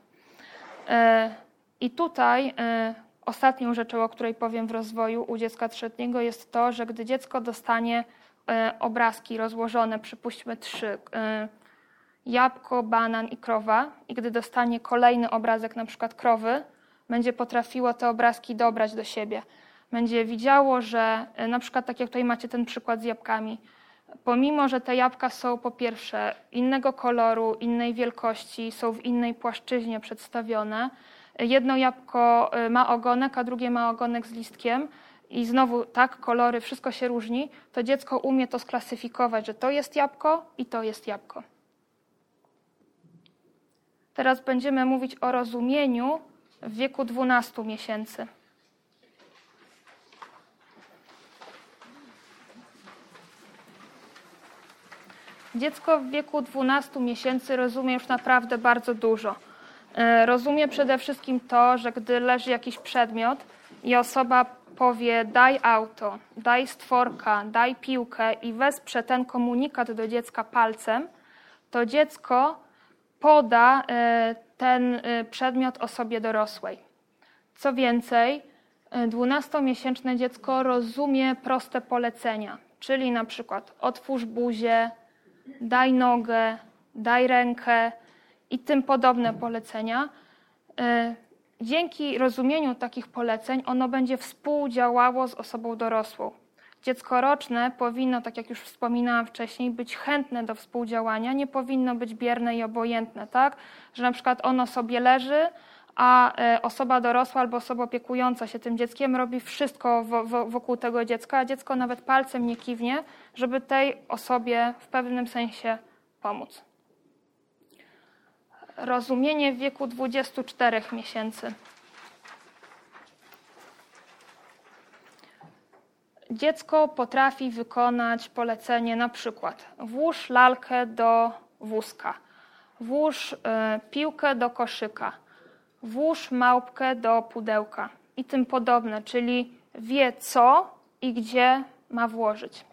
I tutaj ostatnią rzeczą, o której powiem w rozwoju u dziecka 3-letniego jest to, że gdy dziecko dostanie obrazki rozłożone, przypuśćmy 3, jabłko, banan i krowa, i gdy dostanie kolejny obrazek, na przykład krowy, będzie potrafiło te obrazki dobrać do siebie. Będzie widziało, że na przykład tak jak tutaj macie ten przykład z jabłkami, pomimo, że te jabłka są po pierwsze innego koloru, innej wielkości, są w innej płaszczyźnie przedstawione, jedno jabłko ma ogonek, a drugie ma ogonek z listkiem i znowu tak, kolory, wszystko się różni, to dziecko umie to sklasyfikować, że to jest jabłko i to jest jabłko. Teraz będziemy mówić o rozumieniu w wieku 12 miesięcy. Dziecko w wieku 12 miesięcy rozumie już naprawdę bardzo dużo. Rozumie przede wszystkim to, że gdy leży jakiś przedmiot i osoba powie daj auto, daj stworka, daj piłkę i wesprze ten komunikat do dziecka palcem, to dziecko poda ten przedmiot osobie dorosłej. Co więcej, 12-miesięczne dziecko rozumie proste polecenia, czyli na przykład otwórz buzię, daj nogę, daj rękę i tym podobne polecenia. Dzięki rozumieniu takich poleceń ono będzie współdziałało z osobą dorosłą. Dziecko roczne powinno, tak jak już wspominałam wcześniej, być chętne do współdziałania, nie powinno być bierne i obojętne, tak? Że na przykład ono sobie leży, a osoba dorosła albo osoba opiekująca się tym dzieckiem robi wszystko wokół tego dziecka, a dziecko nawet palcem nie kiwnie, żeby tej osobie w pewnym sensie pomóc. Rozumienie w wieku 24 miesięcy. Dziecko potrafi wykonać polecenie na przykład: włóż lalkę do wózka, włóż piłkę do koszyka, włóż małpkę do pudełka i tym podobne, czyli wie co i gdzie ma włożyć.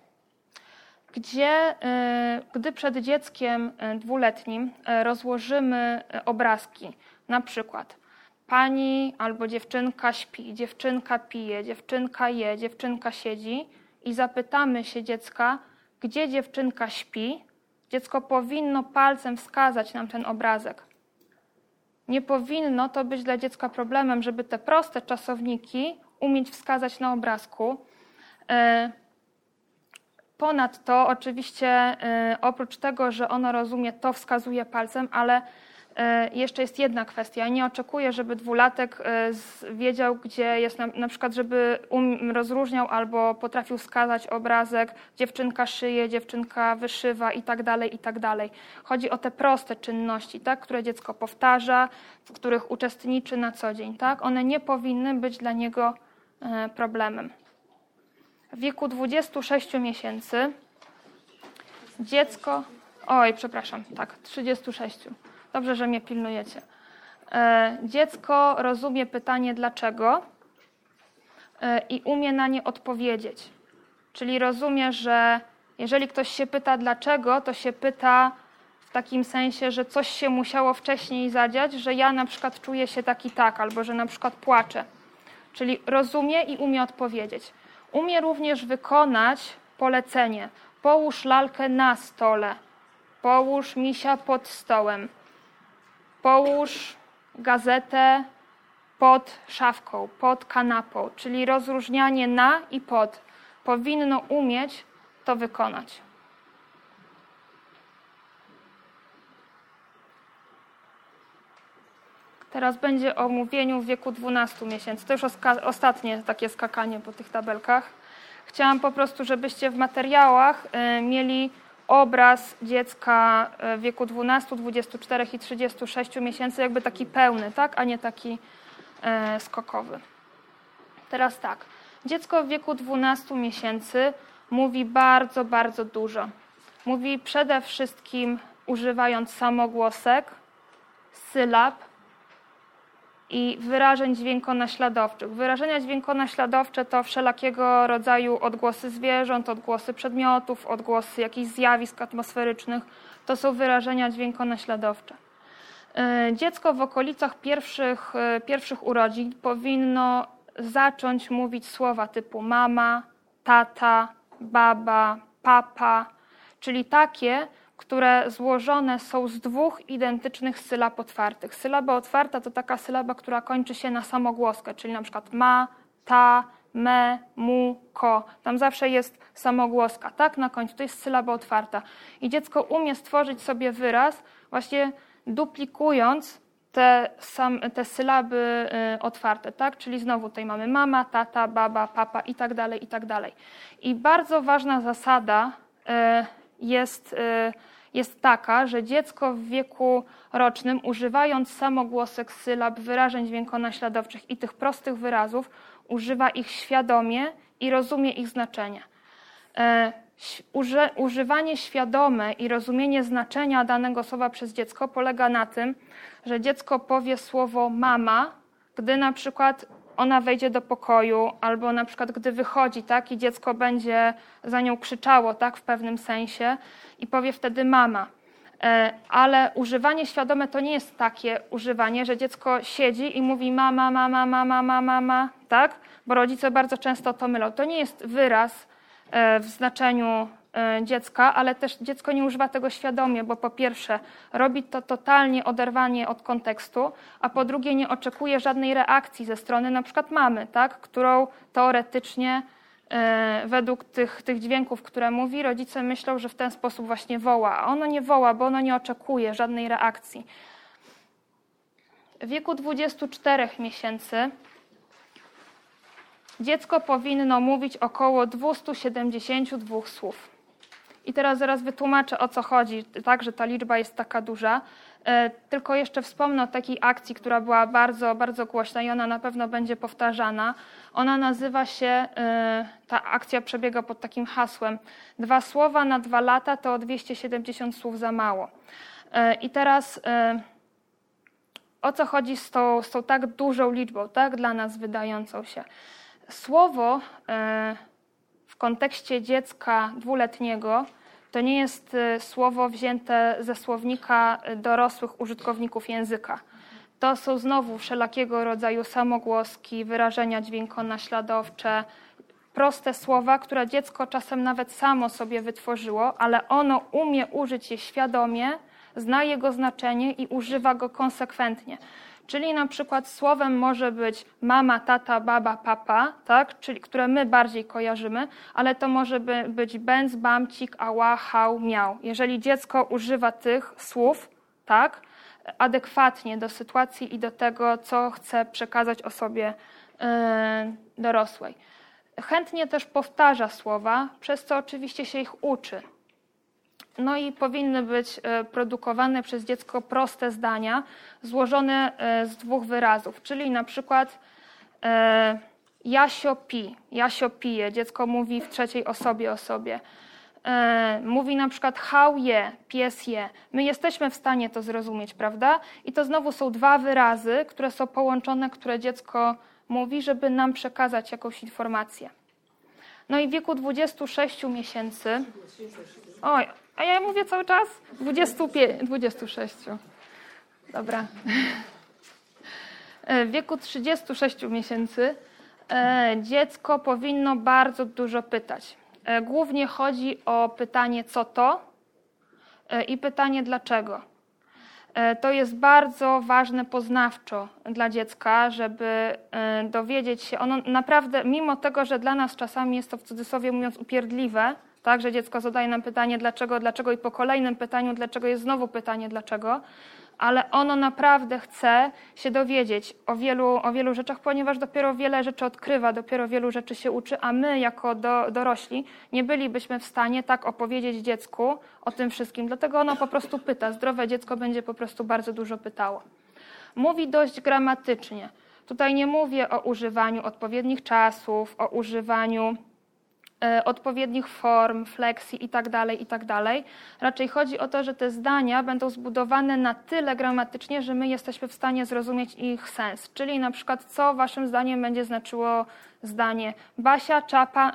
Gdy przed dzieckiem dwuletnim rozłożymy obrazki, na przykład pani albo dziewczynka śpi, dziewczynka pije, dziewczynka je, dziewczynka siedzi i zapytamy się dziecka, gdzie dziewczynka śpi, dziecko powinno palcem wskazać nam ten obrazek. Nie powinno to być dla dziecka problemem, żeby te proste czasowniki umieć wskazać na obrazku. Ponadto oczywiście oprócz tego, że ono rozumie, to wskazuje palcem, ale jeszcze jest jedna kwestia. Nie oczekuję, żeby dwulatek wiedział, gdzie jest, na przykład, żeby rozróżniał albo potrafił wskazać obrazek, dziewczynka szyje, dziewczynka wyszywa i tak dalej, i tak dalej. Chodzi o te proste czynności, tak, które dziecko powtarza, w których uczestniczy na co dzień. Tak? One nie powinny być dla niego problemem. W wieku 26 miesięcy dziecko... 36. Dobrze, że mnie pilnujecie. Dziecko rozumie pytanie dlaczego i umie na nie odpowiedzieć. Czyli rozumie, że jeżeli ktoś się pyta dlaczego, to się pyta w takim sensie, że coś się musiało wcześniej zadziać, że ja na przykład czuję się tak i tak, albo że na przykład płaczę. Czyli rozumie i umie odpowiedzieć. Umie również wykonać polecenie. Połóż lalkę na stole, połóż misia pod stołem, połóż gazetę pod szafką, pod kanapą, czyli rozróżnianie na i pod. Powinno umieć to wykonać. Teraz będzie o mówieniu w wieku 12 miesięcy. To już ostatnie takie skakanie po tych tabelkach. Chciałam po prostu, żebyście w materiałach mieli obraz dziecka w wieku 12, 24 i 36 miesięcy, jakby taki pełny, tak? A nie taki skokowy. Teraz tak. Dziecko w wieku 12 miesięcy mówi bardzo, bardzo dużo. Mówi przede wszystkim używając samogłosek, sylab i wyrażeń dźwiękonaśladowczych. Wyrażenia dźwiękonaśladowcze to wszelakiego rodzaju odgłosy zwierząt, odgłosy przedmiotów, odgłosy jakichś zjawisk atmosferycznych. To są wyrażenia dźwiękonaśladowcze. Dziecko w okolicach pierwszych urodzin powinno zacząć mówić słowa typu mama, tata, baba, papa, czyli takie, które złożone są z dwóch identycznych sylab otwartych. Sylaba otwarta to taka sylaba, która kończy się na samogłoskę, czyli na przykład ma, ta, me, mu, ko. Tam zawsze jest samogłoska, tak? Na końcu to jest sylaba otwarta. I dziecko umie stworzyć sobie wyraz, właśnie duplikując te sylaby otwarte, tak? Czyli znowu tutaj mamy mama, tata, baba, papa i tak dalej, i tak dalej. I bardzo ważna zasada jest taka, że dziecko w wieku rocznym, używając samogłosek, sylab, wyrażeń dźwiękonaśladowczych i tych prostych wyrazów, używa ich świadomie i rozumie ich znaczenie. Używanie świadome i rozumienie znaczenia danego słowa przez dziecko polega na tym, że dziecko powie słowo mama, gdy na przykład ona wejdzie do pokoju, albo na przykład gdy wychodzi, tak, i dziecko będzie za nią krzyczało, tak, w pewnym sensie i powie wtedy mama. Ale używanie świadome to nie jest takie używanie, że dziecko siedzi i mówi mama, mama, mama, mama, mama, tak? Bo rodzice bardzo często to mylą. To nie jest wyraz w znaczeniu dziecka, ale też dziecko nie używa tego świadomie, bo po pierwsze robi to totalnie oderwanie od kontekstu, a po drugie nie oczekuje żadnej reakcji ze strony na przykład mamy, tak? Którą teoretycznie według tych dźwięków, które mówi, rodzice myślą, że w ten sposób właśnie woła, a ono nie woła, bo ono nie oczekuje żadnej reakcji. W wieku 24 miesięcy dziecko powinno mówić około 272 słów. I teraz zaraz wytłumaczę, o co chodzi, tak, że ta liczba jest taka duża. Tylko jeszcze wspomnę o takiej akcji, która była bardzo, bardzo głośna i ona na pewno będzie powtarzana. Ona nazywa się, ta akcja przebiega pod takim hasłem: 2 słowa na 2 lata to o 270 słów za mało. I teraz o co chodzi z tą tak dużą liczbą, tak dla nas wydającą się? Słowo w kontekście dziecka 2-letniego to nie jest słowo wzięte ze słownika dorosłych użytkowników języka. To są znowu wszelakiego rodzaju samogłoski, wyrażenia dźwiękonaśladowcze, proste słowa, które dziecko czasem nawet samo sobie wytworzyło, ale ono umie użyć je świadomie, zna jego znaczenie i używa go konsekwentnie. Czyli na przykład słowem może być mama, tata, baba, papa, tak? Czyli które my bardziej kojarzymy, ale to może być bęc, bamcik, ała, hał, miał. Jeżeli dziecko używa tych słów, tak, adekwatnie do sytuacji i do tego, co chce przekazać osobie dorosłej. Chętnie też powtarza słowa, przez co oczywiście się ich uczy. No i powinny być produkowane przez dziecko proste zdania złożone z 2 wyrazów, czyli na przykład Jasio pi, Jasio pije, dziecko mówi w trzeciej osobie o sobie. Mówi na przykład hał je, pies je. My jesteśmy w stanie to zrozumieć, prawda? I to znowu są 2 wyrazy, które są połączone, które dziecko mówi, żeby nam przekazać jakąś informację. No i w wieku 26 miesięcy... Oj, a ja mówię cały czas? 26. Dobra. W wieku 36 miesięcy dziecko powinno bardzo dużo pytać. Głównie chodzi o pytanie co to i pytanie dlaczego. To jest bardzo ważne poznawczo dla dziecka, żeby dowiedzieć się. Ono naprawdę, mimo tego, że dla nas czasami jest to w cudzysłowie mówiąc upierdliwe, tak, że dziecko zadaje nam pytanie dlaczego i po kolejnym pytaniu dlaczego jest znowu pytanie dlaczego, ale ono naprawdę chce się dowiedzieć o wielu rzeczach, ponieważ dopiero wiele rzeczy odkrywa, dopiero wielu rzeczy się uczy, a my jako dorośli nie bylibyśmy w stanie tak opowiedzieć dziecku o tym wszystkim. Dlatego ono po prostu pyta. Zdrowe dziecko będzie po prostu bardzo dużo pytało. Mówi dość gramatycznie. Tutaj nie mówię o używaniu odpowiednich czasów, o używaniu odpowiednich form, fleksji itd. Raczej chodzi o to, że te zdania będą zbudowane na tyle gramatycznie, że my jesteśmy w stanie zrozumieć ich sens. Czyli na przykład co waszym zdaniem będzie znaczyło zdanie Basia, czapa,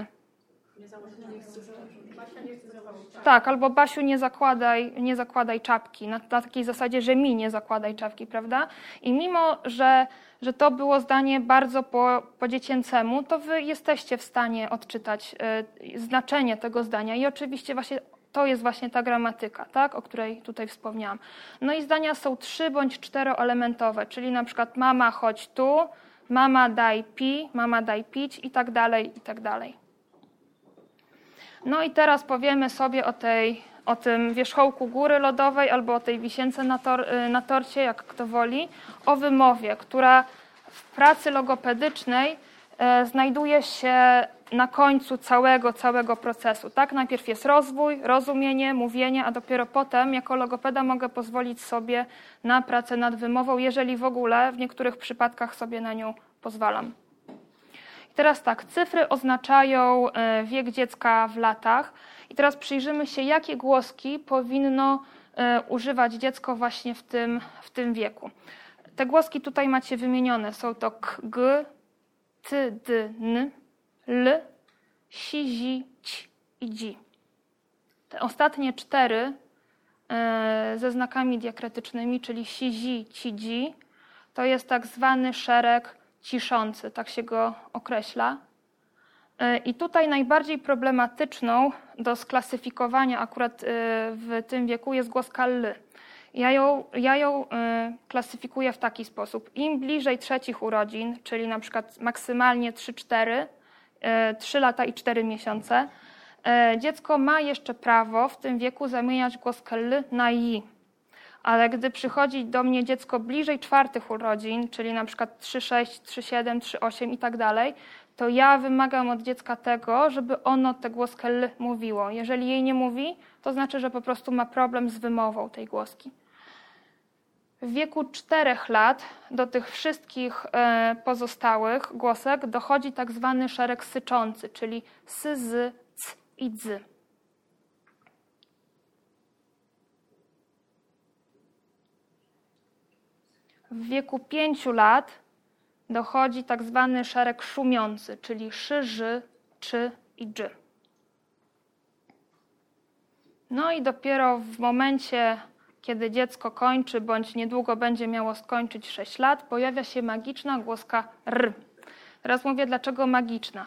Tak, albo Basiu nie zakładaj czapki, na takiej zasadzie, że mi nie zakładaj czapki, prawda? I mimo, że to było zdanie bardzo po dziecięcemu, to wy jesteście w stanie odczytać znaczenie tego zdania i oczywiście właśnie to jest właśnie ta gramatyka, tak, o której tutaj wspomniałam. No i zdania są 3 bądź 4-elementowe, czyli na przykład mama chodź tu, mama daj mama daj pić i tak dalej, i tak dalej. No i teraz powiemy sobie o tym wierzchołku góry lodowej albo o tej wisience na torcie, jak kto woli, o wymowie, która w pracy logopedycznej znajduje się na końcu całego procesu. Tak? Najpierw jest rozwój, rozumienie, mówienie, a dopiero potem jako logopeda mogę pozwolić sobie na pracę nad wymową, jeżeli w ogóle w niektórych przypadkach sobie na nią pozwalam. Teraz tak, cyfry oznaczają wiek dziecka w latach i teraz przyjrzymy się, jakie głoski powinno używać dziecko właśnie w tym wieku. Te głoski tutaj macie wymienione, są to k, g, ty, d, n, l, si, zi, ć i dzi. Te ostatnie 4 ze znakami diakrytycznymi, czyli si, zi, ci, dzi, to jest tak zwany szereg ciszący, tak się go określa. I tutaj najbardziej problematyczną do sklasyfikowania akurat w tym wieku jest głoska l. Ja ją klasyfikuję w taki sposób. Im bliżej 3 urodzin, czyli na przykład maksymalnie 3 lata i 4 miesiące, dziecko ma jeszcze prawo w tym wieku zamieniać głoskę l na i. Ale gdy przychodzi do mnie dziecko bliżej 4 urodzin, czyli na przykład 3,6, 3,7, 3,8 i tak dalej, to ja wymagam od dziecka tego, żeby ono tę głoskę L mówiło. Jeżeli jej nie mówi, to znaczy, że po prostu ma problem z wymową tej głoski. W wieku 4 lat do tych wszystkich pozostałych głosek dochodzi tak zwany szereg syczący, czyli s, z, c i dz. W wieku 5 lat dochodzi tak zwany szereg szumiący, czyli szy, ży, czy i dż. No i dopiero w momencie, kiedy dziecko kończy, bądź niedługo będzie miało skończyć 6 lat, pojawia się magiczna głoska r. Teraz mówię, dlaczego magiczna.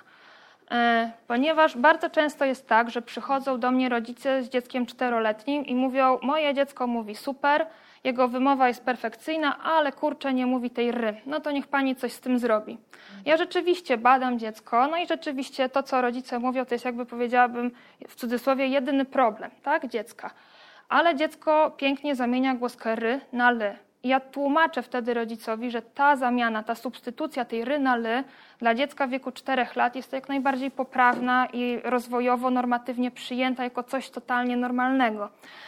Ponieważ bardzo często jest tak, że przychodzą do mnie rodzice z dzieckiem 4-letnim i mówią, moje dziecko mówi super, jego wymowa jest perfekcyjna, ale kurczę nie mówi tej ry. No to niech pani coś z tym zrobi. Ja rzeczywiście badam dziecko, no i rzeczywiście to, co rodzice mówią, to jest jakby powiedziałabym w cudzysłowie jedyny problem, tak, dziecka. Ale dziecko pięknie zamienia głoskę ry na ly. I ja tłumaczę wtedy rodzicowi, że ta zamiana, ta substytucja tej ry na ly dla dziecka w wieku 4 lat jest jak najbardziej poprawna i rozwojowo, normatywnie przyjęta jako coś totalnie normalnego.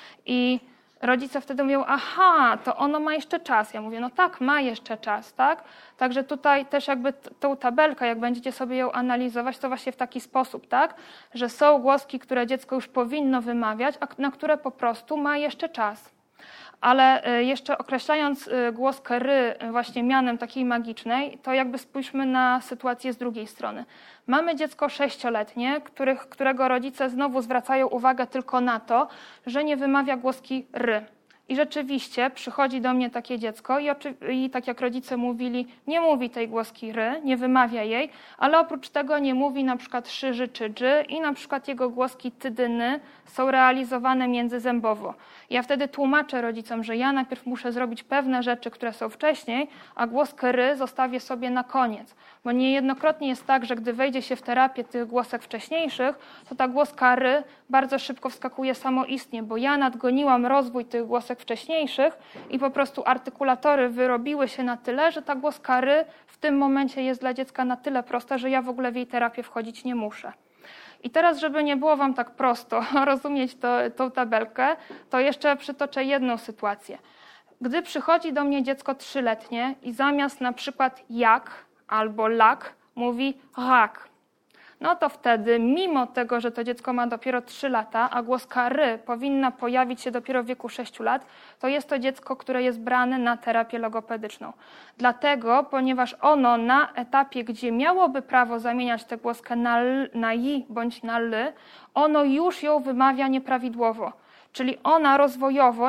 I rodzice wtedy mówią, aha, to ono ma jeszcze czas. Ja mówię, no tak, ma jeszcze czas, tak? Także tutaj też jakby tą tabelkę, jak będziecie sobie ją analizować, to właśnie w taki sposób, tak? Że są głoski, które dziecko już powinno wymawiać, a na które po prostu ma jeszcze czas. Ale jeszcze określając głoskę ry właśnie mianem takiej magicznej, to jakby spójrzmy na sytuację z drugiej strony. Mamy dziecko 6-letnie, którego rodzice znowu zwracają uwagę tylko na to, że nie wymawia głoski ry. I rzeczywiście przychodzi do mnie takie dziecko i tak jak rodzice mówili, nie mówi tej głoski ry, nie wymawia jej, ale oprócz tego nie mówi na przykład szy, ży czy dży i na przykład jego głoski ty, dy, ny są realizowane międzyzębowo. Ja wtedy tłumaczę rodzicom, że ja najpierw muszę zrobić pewne rzeczy, które są wcześniej, a głoskę ry zostawię sobie na koniec. Bo niejednokrotnie jest tak, że gdy wejdzie się w terapię tych głosek wcześniejszych, to ta głoska ry bardzo szybko wskakuje samoistnie, bo ja nadgoniłam rozwój tych głosek wcześniejszych i po prostu artykulatory wyrobiły się na tyle, że ta głoska ry w tym momencie jest dla dziecka na tyle prosta, że ja w ogóle w jej terapię wchodzić nie muszę. I teraz, żeby nie było wam tak prosto rozumieć tą tabelkę, to jeszcze przytoczę jedną sytuację. Gdy przychodzi do mnie dziecko 3-letnie i zamiast na przykład jak albo lak mówi rak, no to wtedy, mimo tego, że to dziecko ma dopiero 3 lata, a głoska ry powinna pojawić się dopiero w wieku 6 lat, to jest to dziecko, które jest brane na terapię logopedyczną. Dlatego, ponieważ ono na etapie, gdzie miałoby prawo zamieniać tę głoskę na i bądź na ly, ono już ją wymawia nieprawidłowo. Czyli ona rozwojowo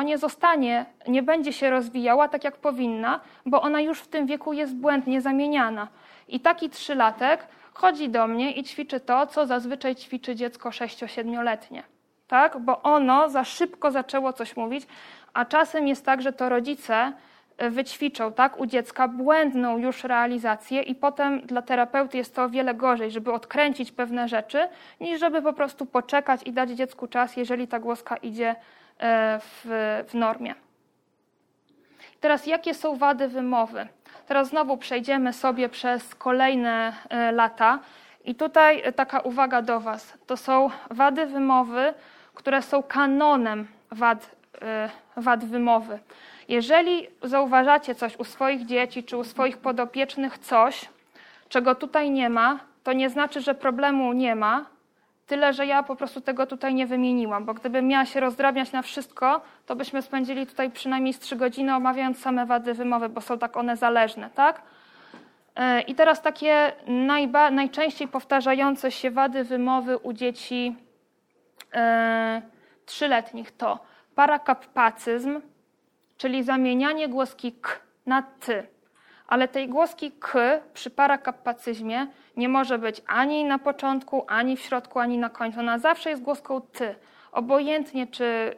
nie będzie się rozwijała tak, jak powinna, bo ona już w tym wieku jest błędnie zamieniana. I taki 3-latek chodzi do mnie i ćwiczy to, co zazwyczaj ćwiczy dziecko 6-7-letnie. Tak? Bo ono za szybko zaczęło coś mówić, a czasem jest tak, że to rodzice wyćwiczą tak, u dziecka błędną już realizację i potem dla terapeuty jest to o wiele gorzej, żeby odkręcić pewne rzeczy, niż żeby po prostu poczekać i dać dziecku czas, jeżeli ta głoska idzie w normie. Teraz jakie są wady wymowy? Teraz znowu przejdziemy sobie przez kolejne lata i tutaj taka uwaga do was. To są wady wymowy, które są kanonem wad wymowy. Jeżeli zauważacie coś u swoich dzieci czy u swoich podopiecznych coś, czego tutaj nie ma, to nie znaczy, że problemu nie ma, tyle, że ja po prostu tego tutaj nie wymieniłam, bo gdybym miała się rozdrabniać na wszystko, to byśmy spędzili tutaj przynajmniej 3 godziny omawiając same wady wymowy, bo są tak one zależne, tak? I teraz takie najczęściej powtarzające się wady wymowy u dzieci 3-letnich to parakappacyzm, czyli zamienianie głoski k na ty. Ale tej głoski k przy parakappacyzmie nie może być ani na początku, ani w środku, ani na końcu. Ona zawsze jest głoską ty. Obojętnie, czy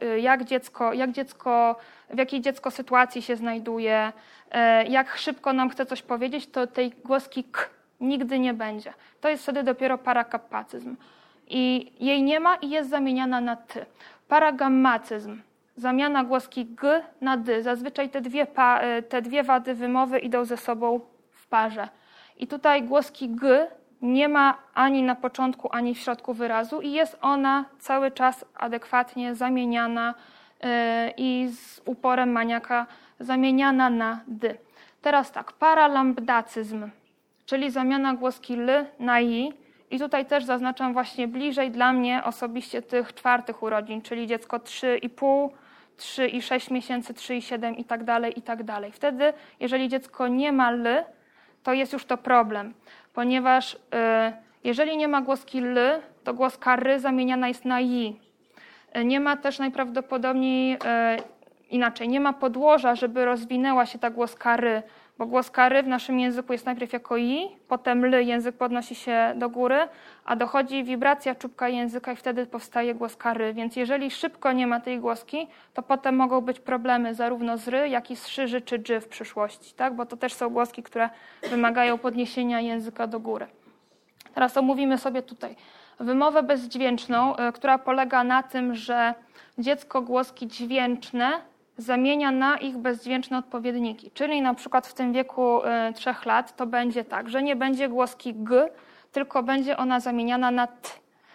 w jakiej dziecko sytuacji się znajduje, jak szybko nam chce coś powiedzieć, to tej głoski k nigdy nie będzie. To jest wtedy dopiero parakappacyzm. I jej nie ma i jest zamieniana na ty. Paragammacyzm. zamiana głoski g na dy. Zazwyczaj te dwie wady wymowy idą ze sobą w parze. I tutaj głoski g nie ma ani na początku, ani w środku wyrazu i jest ona cały czas adekwatnie zamieniana i z uporem maniaka zamieniana na dy. Teraz tak, paralambdacyzm, czyli zamiana głoski l na i. I tutaj też zaznaczam właśnie bliżej dla mnie osobiście tych czwartych urodzin, czyli dziecko 3,5, 3 i 6 miesięcy, 3 i 7 i tak dalej, i tak dalej. Wtedy, jeżeli dziecko nie ma l, to jest już to problem, ponieważ jeżeli nie ma głoski l, to głoska ry zamieniana jest na i. Nie ma też najprawdopodobniej inaczej, nie ma podłoża, żeby rozwinęła się ta głoska ry, bo głoska ry w naszym języku jest najpierw jako i, potem l, język podnosi się do góry, a dochodzi wibracja czubka języka i wtedy powstaje głoska ry. Więc jeżeli szybko nie ma tej głoski, to potem mogą być problemy zarówno z ry, jak i z szyży czy dży w przyszłości, tak? Bo to też są głoski, które wymagają podniesienia języka do góry. Teraz omówimy sobie tutaj wymowę bezdźwięczną, która polega na tym, że dziecko głoski dźwięczne zamienia na ich bezdźwięczne odpowiedniki. Czyli na przykład w tym wieku 3 lat to będzie tak, że nie będzie głoski g, tylko będzie ona zamieniana na t.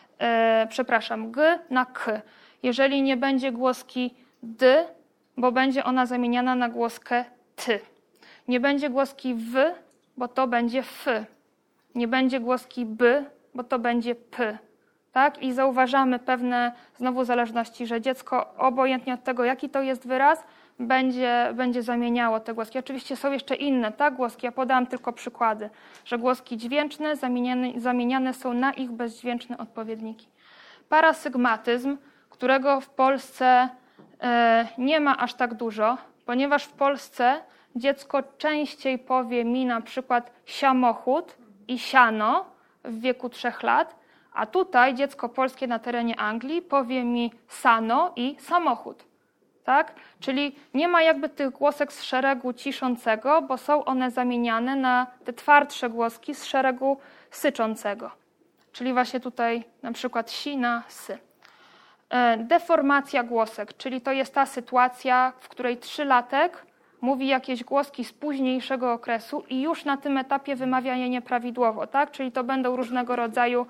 G na k. Jeżeli nie będzie głoski d, bo będzie ona zamieniana na głoskę ty. Nie będzie głoski w, bo to będzie f. Nie będzie głoski b, bo to będzie p. Tak? I zauważamy pewne znowu zależności, że dziecko obojętnie od tego, jaki to jest wyraz, będzie zamieniało te głoski. Oczywiście są jeszcze inne głoski, ja podałam tylko przykłady, że głoski dźwięczne zamieniane są na ich bezdźwięczne odpowiedniki. Parasygmatyzm, którego w Polsce nie ma aż tak dużo, ponieważ w Polsce dziecko częściej powie mi na przykład siamochód i siano w wieku 3 lat, a tutaj dziecko polskie na terenie Anglii powie mi sano i samochód. Tak? Czyli nie ma jakby tych głosek z szeregu ciszącego, bo są one zamieniane na te twardsze głoski z szeregu syczącego. Czyli właśnie tutaj na przykład si na sy. Deformacja głosek, czyli to jest ta sytuacja, w której 3-latek mówi jakieś głoski z późniejszego okresu i już na tym etapie wymawia je nieprawidłowo, tak? Czyli to będą różnego rodzaju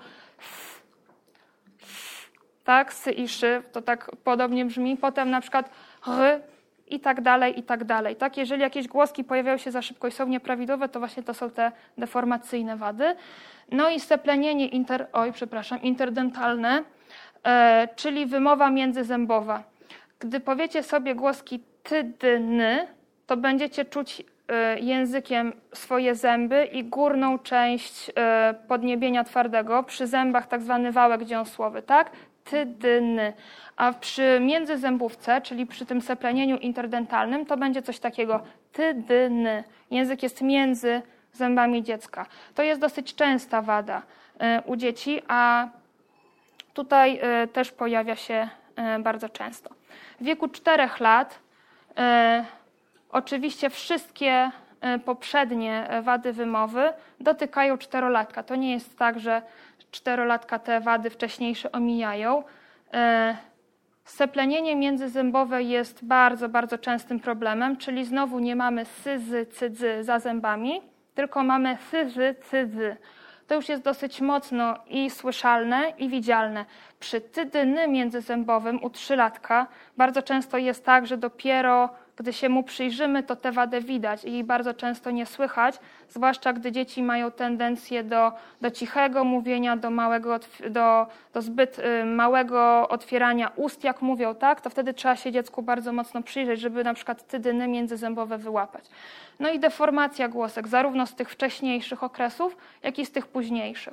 tak, sy i szy, to tak podobnie brzmi, potem na przykład r i tak dalej, i tak dalej. Tak? Jeżeli jakieś głoski pojawiają się za szybko i są nieprawidłowe, to właśnie to są te deformacyjne wady. No i steplenienie interdentalne, czyli wymowa międzyzębowa. Gdy powiecie sobie głoski ty, dy, ny, to będziecie czuć językiem swoje zęby i górną część podniebienia twardego, przy zębach tak zwany wałek dziąsłowy, tak? Ty, dy, ny. A przy międzyzębówce, czyli przy tym seplenieniu interdentalnym, to będzie coś takiego ty, dy, ny. Język jest między zębami dziecka. To jest dosyć częsta wada u dzieci, a tutaj też pojawia się bardzo często. W wieku 4 lat oczywiście wszystkie poprzednie wady wymowy dotykają 4-latka. To nie jest tak, że 4-latka te wady wcześniejsze omijają. Seplenienie międzyzębowe jest bardzo, bardzo częstym problemem, czyli znowu nie mamy syzy, cydzy za zębami, tylko mamy syzy, cydzy. To już jest dosyć mocno i słyszalne, i widzialne. Przy tydyny międzyzębowym u 3-latka bardzo często jest tak, że dopiero gdy się mu przyjrzymy, to tę wadę widać i bardzo często nie słychać, zwłaszcza gdy dzieci mają tendencję do cichego mówienia, do zbyt małego otwierania ust, jak mówią, tak, to wtedy trzeba się dziecku bardzo mocno przyjrzeć, żeby na przykład tydyny międzyzębowe wyłapać. No i deformacja głosek, zarówno z tych wcześniejszych okresów, jak i z tych późniejszych.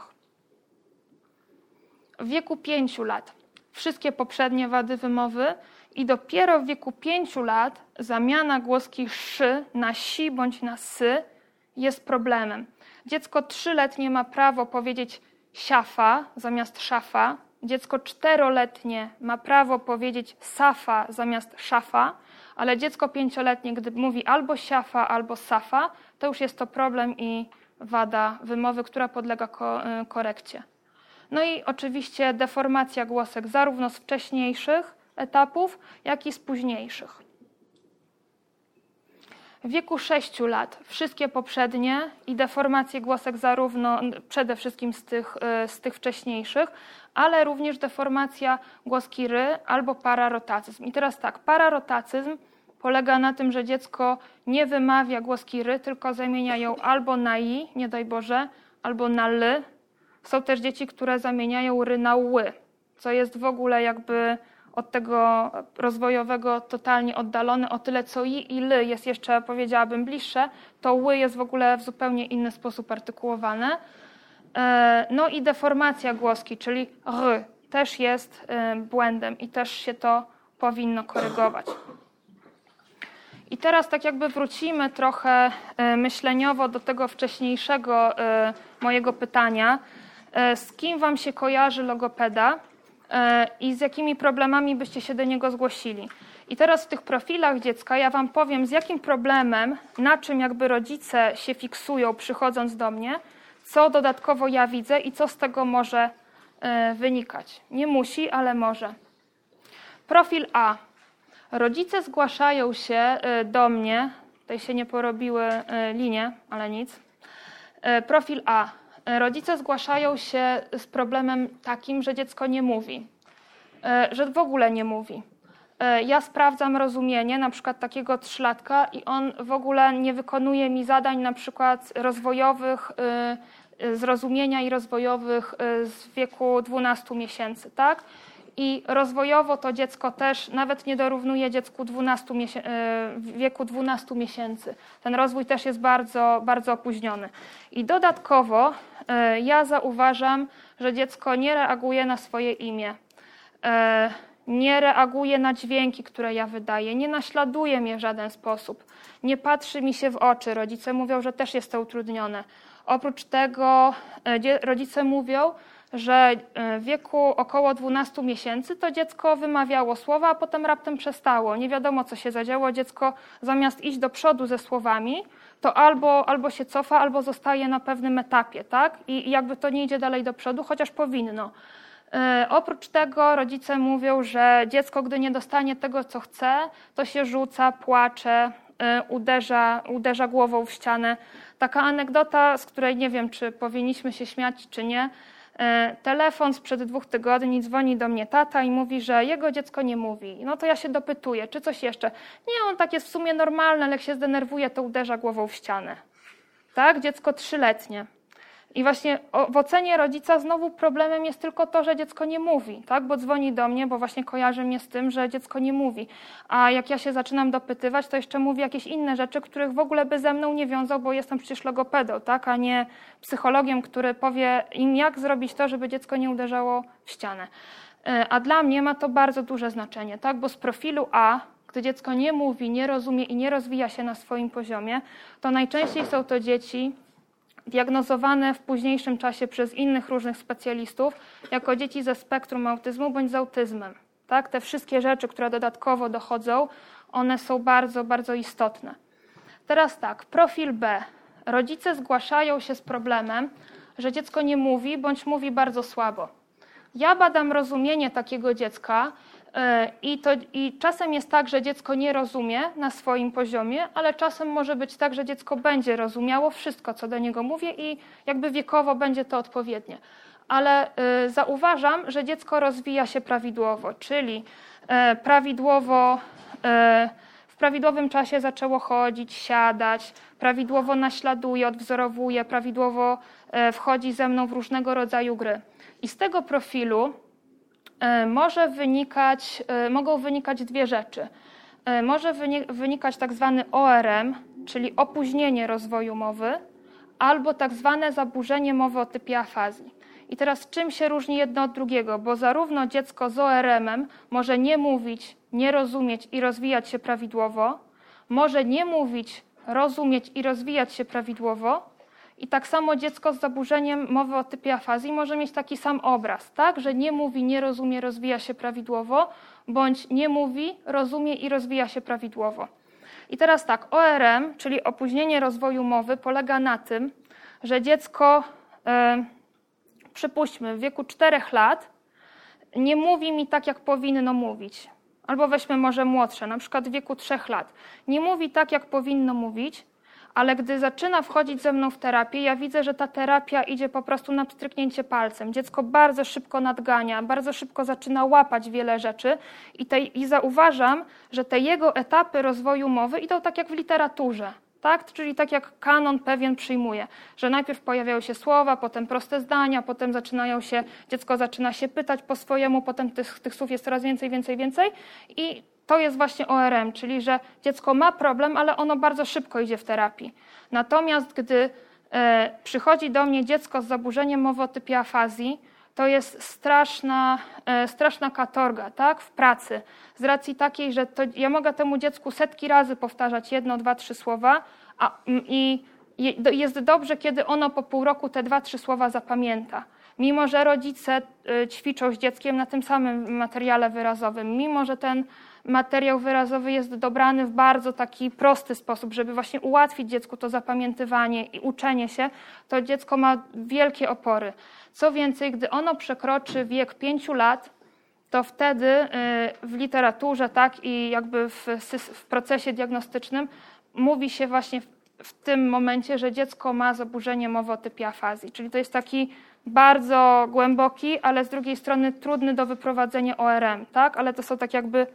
W wieku 5 lat wszystkie poprzednie wady wymowy i dopiero w wieku 5 lat zamiana głoski szy na si bądź na sy jest problemem. Dziecko 3-letnie ma prawo powiedzieć siafa zamiast szafa. Dziecko 4-letnie ma prawo powiedzieć safa zamiast szafa, ale dziecko 5-letnie, gdy mówi albo siafa, albo safa, to już jest to problem i wada wymowy, która podlega korekcie. No i oczywiście deformacja głosek zarówno z wcześniejszych, etapów, jak i z późniejszych. W wieku 6 lat wszystkie poprzednie i deformacje głosek zarówno przede wszystkim z tych wcześniejszych, ale również deformacja głoski ry albo pararotacyzm. I teraz tak, pararotacyzm polega na tym, że dziecko nie wymawia głoski ry, tylko zamienia ją albo na i, nie daj Boże, albo na ly. Są też dzieci, które zamieniają ry na ły, co jest w ogóle jakby od tego rozwojowego totalnie oddalone, o tyle co i ly jest jeszcze, powiedziałabym, bliższe, to ły jest w ogóle w zupełnie inny sposób artykułowane. No i deformacja głoski, czyli r, też jest błędem i też się to powinno korygować. I teraz tak jakby wrócimy trochę myśleniowo do tego wcześniejszego mojego pytania. Z kim wam się kojarzy logopeda i z jakimi problemami byście się do niego zgłosili? I teraz w tych profilach dziecka ja wam powiem, z jakim problemem, na czym jakby rodzice się fiksują przychodząc do mnie, co dodatkowo ja widzę i co z tego może wynikać. Nie musi, ale może. Profil A. Rodzice zgłaszają się do mnie, tutaj się nie porobiły linie, ale nic. Profil A. Rodzice zgłaszają się z problemem takim, że dziecko nie mówi, że w ogóle nie mówi. Ja sprawdzam rozumienie na przykład takiego 3-latka i on w ogóle nie wykonuje mi zadań na przykład rozwojowych, zrozumienia i rozwojowych z wieku 12 miesięcy, tak? I rozwojowo to dziecko też nawet nie dorównuje dziecku w wieku 12 miesięcy. Ten rozwój też jest bardzo, bardzo opóźniony. I dodatkowo ja zauważam, że dziecko nie reaguje na swoje imię. Nie reaguje na dźwięki, które ja wydaję, nie naśladuje mnie w żaden sposób, nie patrzy mi się w oczy. Rodzice mówią, że też jest to utrudnione. Oprócz tego rodzice mówią, że w wieku około 12 miesięcy to dziecko wymawiało słowa, a potem raptem przestało. Nie wiadomo, co się zadziało. Dziecko zamiast iść do przodu ze słowami, to albo się cofa, albo zostaje na pewnym etapie, tak? I jakby to nie idzie dalej do przodu, chociaż powinno. Oprócz tego rodzice mówią, że dziecko, gdy nie dostanie tego, co chce, to się rzuca, płacze, uderza głową w ścianę. Taka anegdota, z której nie wiem, czy powinniśmy się śmiać, czy nie. Telefon sprzed 2 tygodni, dzwoni do mnie tata i mówi, że jego dziecko nie mówi. No to ja się dopytuję, czy coś jeszcze. Nie, on tak jest w sumie normalny, ale jak się zdenerwuje, to uderza głową w ścianę. Tak? Dziecko 3-letnie. I właśnie w ocenie rodzica znowu problemem jest tylko to, że dziecko nie mówi, tak? Bo dzwoni do mnie, bo właśnie kojarzy mnie z tym, że dziecko nie mówi. A jak ja się zaczynam dopytywać, to jeszcze mówi jakieś inne rzeczy, których w ogóle by ze mną nie wiązał, bo jestem przecież logopedą, tak? A nie psychologiem, który powie im, jak zrobić to, żeby dziecko nie uderzało w ścianę. A dla mnie ma to bardzo duże znaczenie, tak? Bo z profilu A, gdy dziecko nie mówi, nie rozumie i nie rozwija się na swoim poziomie, to najczęściej są to dzieci diagnozowane w późniejszym czasie przez innych różnych specjalistów jako dzieci ze spektrum autyzmu bądź z autyzmem. Tak? Te wszystkie rzeczy, które dodatkowo dochodzą, one są bardzo, bardzo istotne. Teraz tak, profil B. Rodzice zgłaszają się z problemem, że dziecko nie mówi bądź mówi bardzo słabo. Ja badam rozumienie takiego dziecka i czasem jest tak, że dziecko nie rozumie na swoim poziomie, ale czasem może być tak, że dziecko będzie rozumiało wszystko, co do niego mówię i jakby wiekowo będzie to odpowiednie. Ale zauważam, że dziecko rozwija się prawidłowo, czyli w prawidłowym czasie zaczęło chodzić, siadać, prawidłowo naśladuje, odwzorowuje, prawidłowo wchodzi ze mną w różnego rodzaju gry. I z tego profilu mogą wynikać 2 rzeczy. Może wynikać tak zwany ORM, czyli opóźnienie rozwoju mowy, albo tak zwane zaburzenie mowy o typie afazji. I teraz czym się różni jedno od drugiego? Bo zarówno dziecko z ORM-em może nie mówić, nie rozumieć i rozwijać się prawidłowo, może nie mówić, rozumieć i rozwijać się prawidłowo, i tak samo dziecko z zaburzeniem mowy o typie afazji może mieć taki sam obraz, tak? Że nie mówi, nie rozumie, rozwija się prawidłowo, bądź nie mówi, rozumie i rozwija się prawidłowo. I teraz tak, ORM, czyli opóźnienie rozwoju mowy, polega na tym, że dziecko, przypuśćmy, w wieku 4 lat nie mówi mi tak, jak powinno mówić. albo weźmy może młodsze, na przykład w wieku 3 lat, nie mówi tak, jak powinno mówić, ale gdy zaczyna wchodzić ze mną w terapię, ja widzę, że ta terapia idzie po prostu na pstryknięcie palcem. Dziecko bardzo szybko nadgania, bardzo szybko zaczyna łapać wiele rzeczy i zauważam, że te jego etapy rozwoju mowy idą tak jak w literaturze. Tak? Czyli tak jak kanon pewien przyjmuje, że najpierw pojawiają się słowa, potem proste zdania, potem dziecko zaczyna się pytać po swojemu, potem tych słów jest coraz więcej, więcej, więcej i to jest właśnie ORM, czyli że dziecko ma problem, ale ono bardzo szybko idzie w terapii. Natomiast gdy przychodzi do mnie dziecko z zaburzeniem mowy o typie afazji, to jest straszna katorga, tak, w pracy. Z racji takiej, że ja mogę temu dziecku setki razy powtarzać 1, 2, 3 słowa i jest dobrze, kiedy ono po pół roku te 2, 3 słowa zapamięta. Mimo że rodzice ćwiczą z dzieckiem na tym samym materiale wyrazowym, mimo że ten materiał wyrazowy jest dobrany w bardzo taki prosty sposób, żeby właśnie ułatwić dziecku to zapamiętywanie i uczenie się, to dziecko ma wielkie opory. Co więcej, gdy ono przekroczy wiek 5 lat, to wtedy w literaturze, tak, i jakby w procesie diagnostycznym mówi się właśnie w tym momencie, że dziecko ma zaburzenie mowy o typie afazji. Czyli to jest taki bardzo głęboki, ale z drugiej strony trudny do wyprowadzenia ORM, tak? Ale to są tak jakby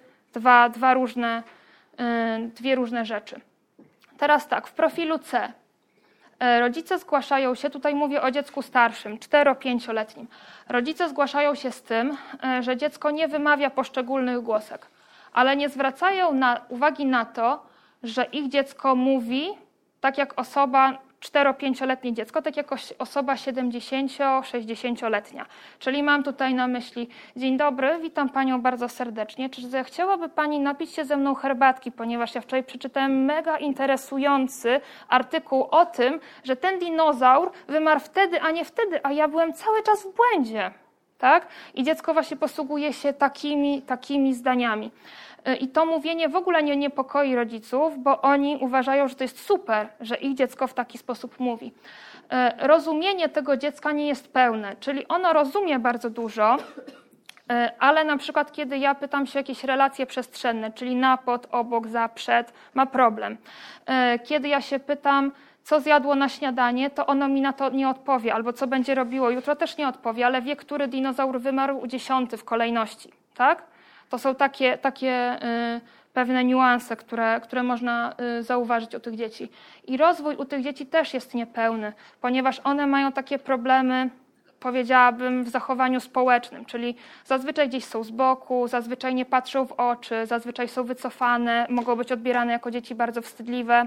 dwie różne rzeczy. Teraz tak, w profilu C rodzice zgłaszają się, tutaj mówię o dziecku starszym, 4-5-letnim. Rodzice zgłaszają się z tym, że dziecko nie wymawia poszczególnych głosek, ale nie zwracają uwagi na to, że ich dziecko mówi tak jak osoba 4-5-letnie dziecko, tak jak osoba 70-60-letnia. Czyli mam tutaj na myśli: dzień dobry, witam Panią bardzo serdecznie. Czy zechciałaby Pani napić się ze mną herbatki, ponieważ ja wczoraj przeczytałem mega interesujący artykuł o tym, że ten dinozaur wymarł wtedy, a nie wtedy, a ja byłem cały czas w błędzie. Tak? I dziecko właśnie posługuje się takimi zdaniami. I to mówienie w ogóle nie niepokoi rodziców, bo oni uważają, że to jest super, że ich dziecko w taki sposób mówi. Rozumienie tego dziecka nie jest pełne, czyli ono rozumie bardzo dużo, ale na przykład kiedy ja pytam się o jakieś relacje przestrzenne, czyli na, pod, obok, za, przed, ma problem. Kiedy ja się pytam, co zjadło na śniadanie, to ono mi na to nie odpowie, albo co będzie robiło jutro, też nie odpowie, ale wie, który dinozaur wymarł 10 w kolejności. Tak? To są takie pewne niuanse, które można zauważyć u tych dzieci. I rozwój u tych dzieci też jest niepełny, ponieważ one mają takie problemy, powiedziałabym, w zachowaniu społecznym, czyli zazwyczaj gdzieś są z boku, zazwyczaj nie patrzą w oczy, zazwyczaj są wycofane, mogą być odbierane jako dzieci bardzo wstydliwe.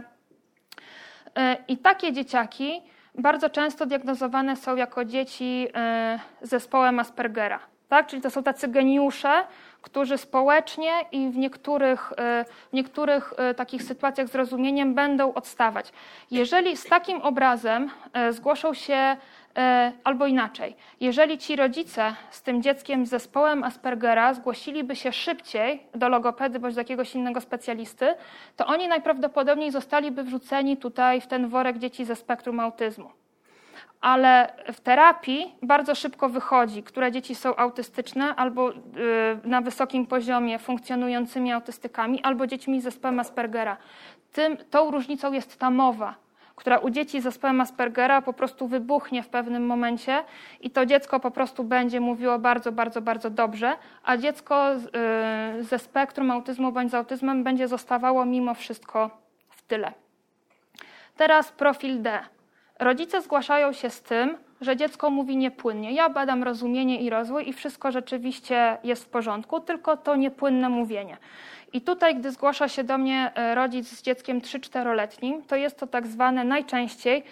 I takie dzieciaki bardzo często diagnozowane są jako dzieci z zespołem Aspergera. Tak? Czyli to są tacy geniusze, którzy społecznie i w niektórych takich sytuacjach z rozumieniem będą odstawać. Jeżeli z takim obrazem zgłoszą się, albo inaczej, jeżeli ci rodzice z tym dzieckiem z zespołem Aspergera zgłosiliby się szybciej do logopedy bądź do jakiegoś innego specjalisty, to oni najprawdopodobniej zostaliby wrzuceni tutaj w ten worek dzieci ze spektrum autyzmu. Ale w terapii bardzo szybko wychodzi, które dzieci są autystyczne albo na wysokim poziomie funkcjonującymi autystykami, albo dziećmi z zespołem Aspergera. Tą różnicą jest ta mowa, która u dzieci z zespołem Aspergera po prostu wybuchnie w pewnym momencie i to dziecko po prostu będzie mówiło bardzo, bardzo, bardzo dobrze, a dziecko ze spektrum autyzmu bądź z autyzmem będzie zostawało mimo wszystko w tyle. Teraz profil D. Rodzice zgłaszają się z tym, że dziecko mówi niepłynnie. Ja badam rozumienie i rozwój i wszystko rzeczywiście jest w porządku, tylko to niepłynne mówienie. I tutaj, gdy zgłasza się do mnie rodzic z dzieckiem 3-4-letnim, to jest to tak zwane najczęściej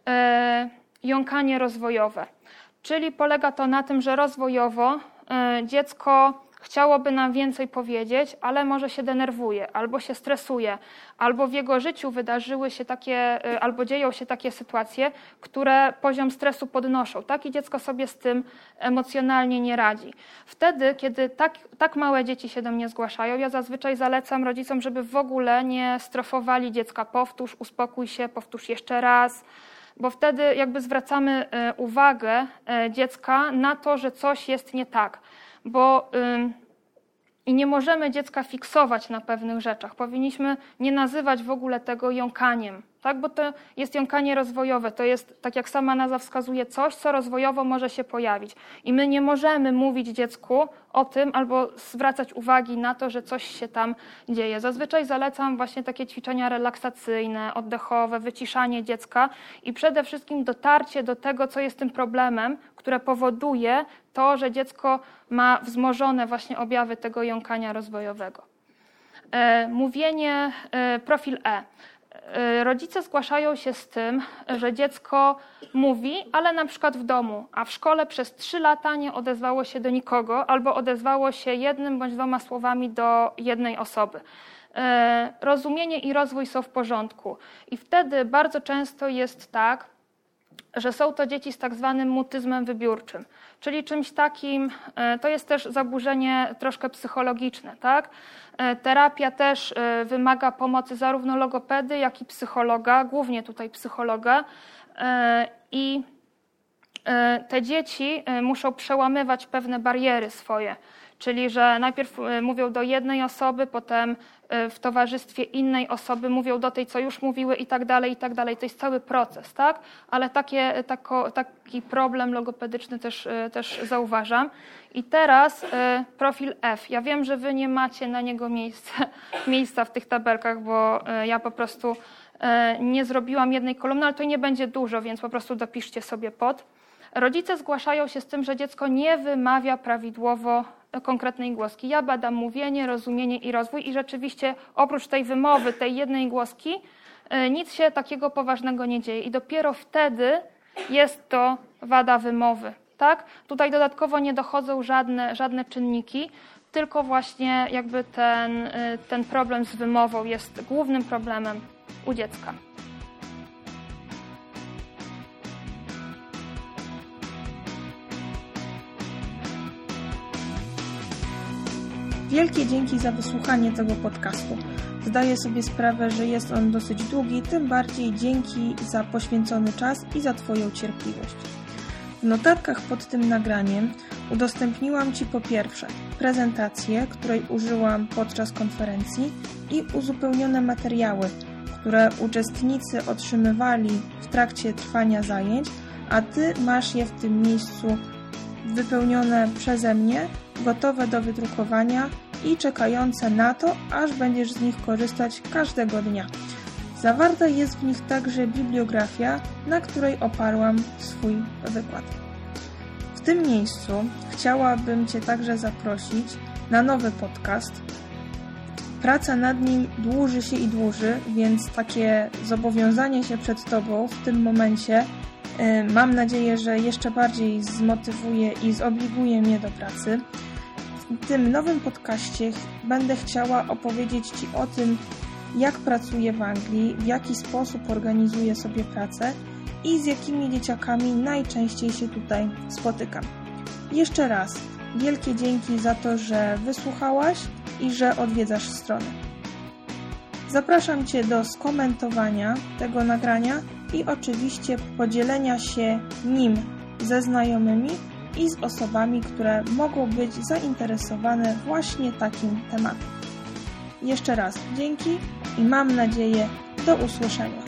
jąkanie rozwojowe. Czyli polega to na tym, że rozwojowo dziecko chciałoby nam więcej powiedzieć, ale może się denerwuje, albo się stresuje, albo w jego życiu wydarzyły się albo dzieją się takie sytuacje, które poziom stresu podnoszą. Tak? I dziecko sobie z tym emocjonalnie nie radzi. Wtedy, kiedy tak małe dzieci się do mnie zgłaszają, ja zazwyczaj zalecam rodzicom, żeby w ogóle nie strofowali dziecka. Powtórz, uspokój się, powtórz jeszcze raz, bo wtedy jakby zwracamy uwagę dziecka na to, że coś jest nie tak. Bo I nie możemy dziecka fiksować na pewnych rzeczach. Powinniśmy nie nazywać w ogóle tego jąkaniem, tak? Bo to jest jąkanie rozwojowe. To jest, tak jak sama nazwa wskazuje, coś, co rozwojowo może się pojawić. I my nie możemy mówić dziecku o tym albo zwracać uwagi na to, że coś się tam dzieje. Zazwyczaj zalecam właśnie takie ćwiczenia relaksacyjne, oddechowe, wyciszanie dziecka i przede wszystkim dotarcie do tego, co jest tym problemem, które powoduje to, że dziecko ma wzmożone właśnie objawy tego jąkania rozwojowego. Mówienie, profil E. Rodzice zgłaszają się z tym, że dziecko mówi, ale na przykład w domu, a w szkole przez 3 lata nie odezwało się do nikogo albo odezwało się 1 bądź 2 słowami do jednej osoby. Rozumienie i rozwój są w porządku. I wtedy bardzo często jest tak, że są to dzieci z tak zwanym mutyzmem wybiórczym, czyli czymś takim, to jest też zaburzenie troszkę psychologiczne, tak? Terapia też wymaga pomocy zarówno logopedy, jak i psychologa, głównie tutaj psychologa i te dzieci muszą przełamywać pewne bariery swoje, czyli że najpierw mówią do jednej osoby, potem w towarzystwie innej osoby mówią do tej, co już mówiły i tak dalej, i tak dalej. To jest cały proces, tak? Ale taki problem logopedyczny też zauważam. I teraz profil F. Ja wiem, że wy nie macie na niego miejsca w tych tabelkach, bo ja po prostu nie zrobiłam jednej kolumny, ale to nie będzie dużo, więc po prostu dopiszcie sobie pod. Rodzice zgłaszają się z tym, że dziecko nie wymawia prawidłowo konkretnej głoski. Ja badam mówienie, rozumienie i rozwój i rzeczywiście oprócz tej wymowy, tej jednej głoski, nic się takiego poważnego nie dzieje i dopiero wtedy jest to wada wymowy. Tak? Tutaj dodatkowo nie dochodzą żadne czynniki, tylko właśnie jakby ten problem z wymową jest głównym problemem u dziecka. Wielkie dzięki za wysłuchanie tego podcastu. Zdaję sobie sprawę, że jest on dosyć długi, tym bardziej dzięki za poświęcony czas i za Twoją cierpliwość. W notatkach pod tym nagraniem udostępniłam Ci po pierwsze prezentację, której użyłam podczas konferencji i uzupełnione materiały, które uczestnicy otrzymywali w trakcie trwania zajęć, a Ty masz je w tym miejscu wypełnione przeze mnie, gotowe do wydrukowania i czekające na to, aż będziesz z nich korzystać każdego dnia. Zawarta jest w nich także bibliografia, na której oparłam swój wykład. W tym miejscu chciałabym Cię także zaprosić na nowy podcast. Praca nad nim dłuży się i dłuży, więc takie zobowiązanie się przed Tobą w tym momencie mam nadzieję, że jeszcze bardziej zmotywuje i zobliguje mnie do pracy. W tym nowym podcaście będę chciała opowiedzieć Ci o tym, jak pracuję w Anglii, w jaki sposób organizuję sobie pracę i z jakimi dzieciakami najczęściej się tutaj spotykam. Jeszcze raz wielkie dzięki za to, że wysłuchałaś i że odwiedzasz stronę. Zapraszam Cię do skomentowania tego nagrania i oczywiście podzielenia się nim ze znajomymi i z osobami, które mogą być zainteresowane właśnie takim tematem. Jeszcze raz dzięki i mam nadzieję do usłyszenia.